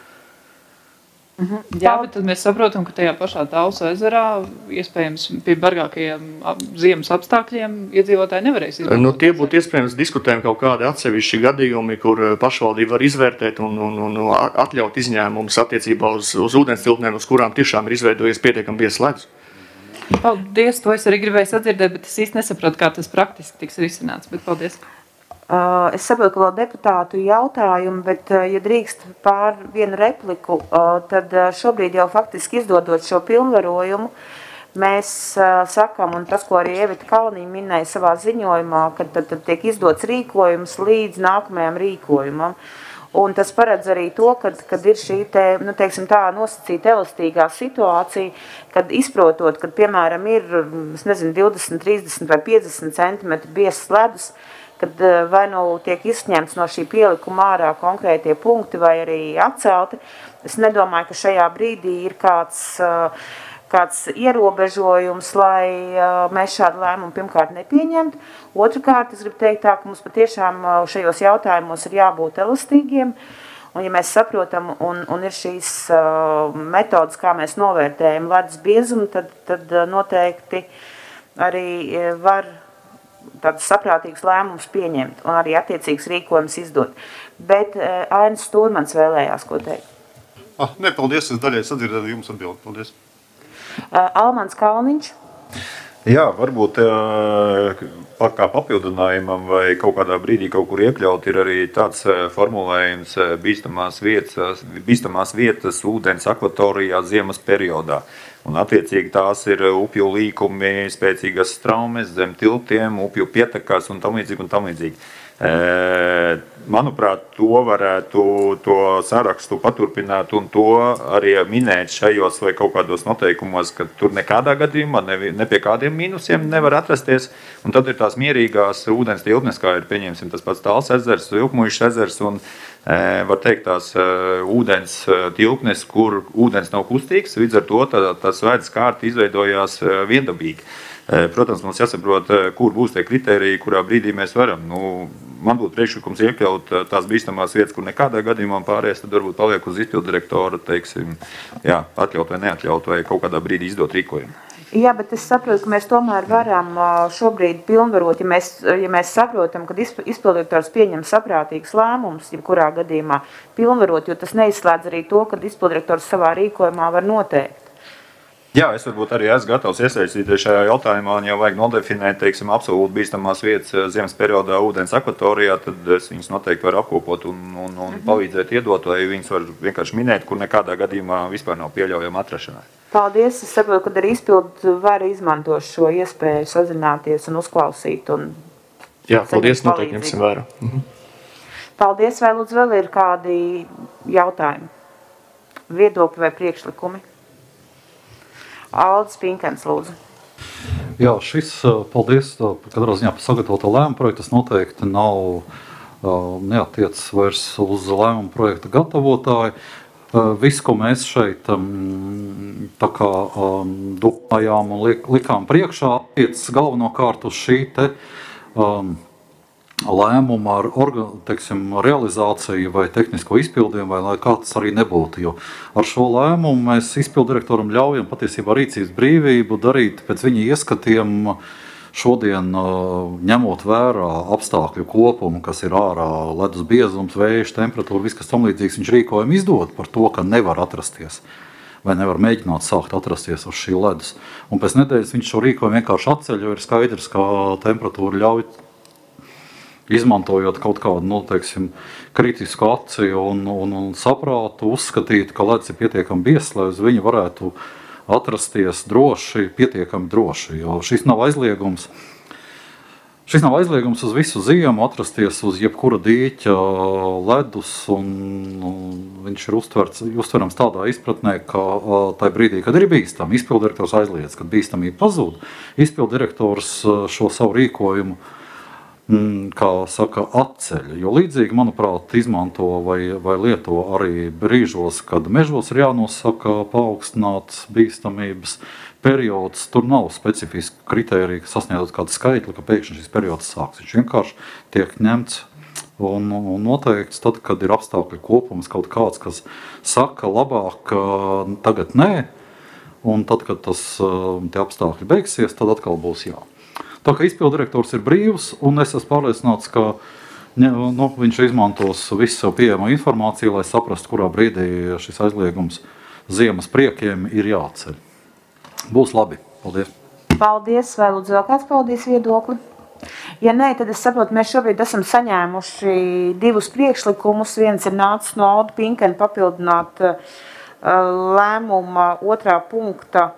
Mhm. Jā, bet tad mēs saprotam, ka tajā pašā Talsu ezerā, iespējams, pie bargākajiem ziemas apstākļiem iedzīvotāji nevarēs izmantot. Nu, tie būtu iespējams diskutējumi kaut kādi atsevišķi gadījumi, kur pašvaldība var izvērtēt un, un, un atļaut izņēmumus attiecībā uz, uz ūdens tilpnēm, uz kurām tiešām ir izveidojies pietiekami biezs ledus. Paldies, to es arī gribēju sadzirdēt, bet es īsti nesapratu, kā tas praktiski tiks risināts, bet paldies. Uh, es saprotu, ka vēl deputātu jautājumu, bet, uh, ja drīkst pār vienu repliku, uh, tad uh, šobrīd jau faktiski izdodot šo pilnvarojumu, mēs uh, sakam, un tas, ko arī Evita Kalniņa minēja savā ziņojumā, ka tad, tad tiek izdots rīkojums līdz nākamajam rīkojumam. Un tas paredz arī to, kad, kad ir šī te, nu, teiksim tā, nosacīta elastīgā situācija, kad izprotot, kad, piemēram, ir, es nezinu, divdesmit, trīsdesmit vai piecdesmit centimetri biezs ledus, kad vai nu tiek izņemts no šī pielikuma ārā konkrētie punkti vai arī atcelti. Es nedomāju, ka šajā brīdī ir kāds, kāds ierobežojums, lai mēs šādu lēmumu pirmkārt nepieņemtu. Otrakārt, es gribu teikt tā, ka mums patiešām šajos jautājumos ir jābūt elastīgiem, un ja mēs saprotam, un, un ir šīs uh, metodas, kā mēs novērtējam ledus biezumu, tad, tad noteikti arī var tādus saprātīgus lēmumus pieņemt un arī attiecīgs rīkojums izdot. Bet uh, Ainis Stūrmans vēlējās, ko teikt. Ah, ne, paldies, es daļai sadzirdēju jums atbildi. Paldies. Uh, Almans Kalniņš. Jā, varbūt kā papildinājumam vai kaut kādā brīdī kaut kur iekļaut ir arī tāds formulējums bīstamās vietas, bīstamās vietas ūdens akvatorijā ziemas periodā. Un attiecīgi tās ir upju līkumi, spēcīgas straumes zem tiltiem, upju pietekās un tam līdzīgi un tam līdzīgi. Manuprāt, to varētu to sarakstu paturpināt un to arī minēt šajos vai kaut kādos noteikumos, ka tur nekādā gadījumā ne, ne pie kādiem mīnusiem nevar atrasties. Un tad ir tās mierīgās ūdens tilpnes, kā ir, pieņemsim, tas pats Tāls ezers, Vilkmuišs ezers un e, var teikt tās e, ūdens tilpnes, kur ūdens nav kustīgs, līdz ar to tā, tas vēdas kārta izveidojās e, viendabīgi. Protams, mums jāsaprot, kur būs tie kriteriji, kurā brīdī mēs varam. Nu, man būtu priekšlikums iekļaut tās bīstamās vietas, kur nekādā gadījumā pārējais, tad varbūt paliek uz izpildu direktora, teiksim, jā, atļaut vai neatļaut, vai kaut kādā brīdī izdot rīkojumu. Jā, bet es saprotu, ka mēs tomēr varam šobrīd pilnvarot, ja mēs, ja mēs saprotam, ka izpildirektors pieņem saprātīgus lēmumus, jebkurā gadījumā pilnvarot, jo tas neizslēdz arī to, ka izpildirektors savā rīkojumā var noteikt. Jā, es varbūt arī esmu gatavs iesaistīties šajā jautājumā, un ja vajag nodefinēt, teiksim, absolūti bīstamās vietas ziemas periodā ūdens akvatorijā, tad es viņus noteikti varu apkopot un, un, un mhm. palīdzēt iedot, vai viņus var vienkārši minēt, kur nekādā gadījumā vispār nav pieļaujama atrašanās. Paldies, es saprotu, ka arī izpildu var izmantot šo iespēju sazināties un uzklausīt. Un Jā, paldies, noteikti ņemsim vērā. Mhm. Paldies, vai lūdzu vēl ir kādi jautājumi, viedokļi vai priekšlikumi? Aldis Pinkens, lūdzu. Jā, šis, paldies, katrā ziņā par sagatavoto lēmumu projektu, tas noteikti nav neatiecas vairs uz lēmumu projekta gatavotāju. Viss, ko mēs šeit tā kā domājām un likām priekšā, attiecas galvenokārt uz šī te lēmumu ar teiksim, realizāciju vai tehnisko izpildījumu, vai lai kā tas arī nebūtu. Jo ar šo lēmumu mēs izpildirektoram ļaujam patiesībā rīcības brīvību darīt pēc viņa ieskatiem šodien, ņemot vērā apstākļu kopumu, kas ir ārā, ledus biezums, vējš, temperatūra, viss, kas tam līdzīgs, viņš rīkojumu izdod par to, ka nevar atrasties vai nevar mēģināt sākt atrasties uz šī ledus. Un pēc nedēļas viņš šo rīkojumu vienkārši atceļ, jo ir skaidrs, ka temperatūra ļauj izmantojot kaut kādu, nu, teiksim, kritisku aci un, un, un saprātu, uzskatīt, ka ledus ir pietiekami biezs, lai uz viņu varētu atrasties droši, pietiekami droši, jo šis nav aizliegums. Šis nav aizliegums uz visu ziemu atrasties uz jebkura dīķa ledus, un, un viņš ir uztverts, uztverams tādā izpratnē, ka tajā brīdī, kad ir bīstami, izpildirektors aizliedz, kad bīstamība pazūd, izpildirektors šo savu rīkojumu kā saka, atceļ, jo līdzīgi, manuprāt, izmanto vai, vai lieto arī brīžos, kad mežos ir jānosaka paaugstināts bīstamības periods. Tur nav specifiski kritērija, ka sasniedzot kādu skaitli, ka pēkšņi šis periods sāks. Viņš vienkārši tiek ņemts un, un noteikts tad, kad ir apstākļu kopums kaut kāds, kas saka labāk tagad nē, un tad, kad tas, tie apstākļi beigsies, tad atkal būs jā. Tā kā izpildirektors ir brīvs, un es esmu pārliecināts, ka nu, viņš izmantos visu savu pieejamo informāciju, lai saprastu, kurā brīdī šis aizliegums ziemas priekiem ir jāceļ. Būs labi. Paldies. Paldies. Vai lūdzu vēl kāds paudīs viedokli? Ja nē, tad es saprotu, mēs šobrīd esam saņēmuši divus priekšlikumus. Viens ir nācis no Alda Pinkena papildināt uh, lēmuma otrā punkta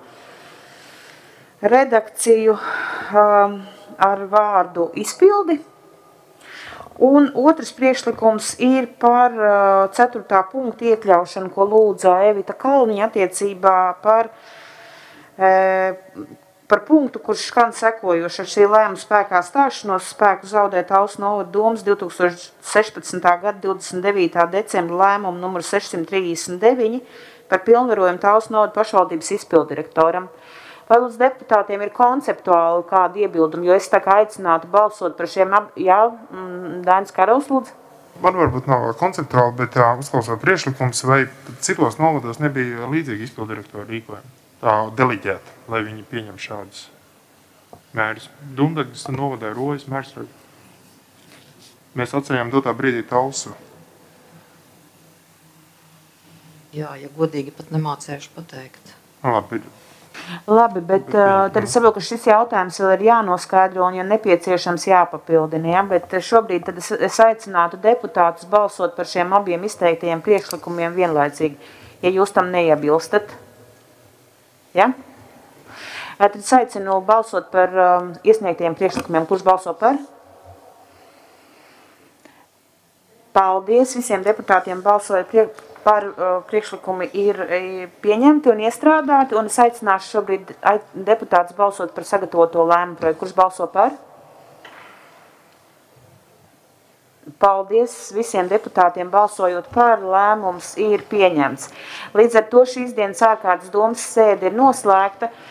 redakciju um, ar vārdu izpildi. Un otrs priekšlikums ir par uh, ceturtā punktu iekļaušanu, ko lūdza Evita Kalniņa attiecībā par, e, par punktu, kurš skan sekojoši ar šī lēmuma spēkā stāšanos spēku zaudēt Talsu novada domas divi tūkstoši sešpadsmitā gada divdesmit devītā decembra lēmumu numur sešsimt trīsdesmit deviņi par pilnvarojumu Talsu novada pašvaldības izpildirektoram. Vai lūdzu deputātiem ir konceptuāli kādi iebildumi, jo es tā kā aicinātu balsot par šiem ab... Jā, Dainis Karovs, lūdzu. Man varbūt nav konceptuāli, bet tā, uzklausot priekšlikums, vai citos novados nebija līdzīgi izpildirektoru rīkojumi, tā deliģēta, lai viņi pieņem šādus mērus. Dundagas novadē rojas mērsragu. Mēs atceļām dotā brīdī Talsu. Jā, ja godīgi pat nemācējuši pateikt. Labi. Labi, bet uh, tad es saprotu, ka šis jautājums vēl ir jānoskaidro un, ja nepieciešams, jāpapildina. Ja? Bet šobrīd tad es, es aicinātu deputātus balsot par šiem abiem izteiktajiem priekšlikumiem vienlaicīgi, ja jūs tam neiebilstat. Ja? Tad es aicinu balsot par um, iesniegtajiem priekšlikumiem. Kurš balso par? Paldies visiem deputātiem balsoja priekšlikumiem. Par uh, priekšlikumi ir pieņemti un iestrādāti, un es aicināšu šobrīd deputātus balsot par sagatavoto lēmumu projektu. Kurš balso par? Paldies visiem deputātiem balsojot par, lēmums ir pieņemts. Līdz ar to šīs dienas ārkārtas domas sēde ir noslēgta.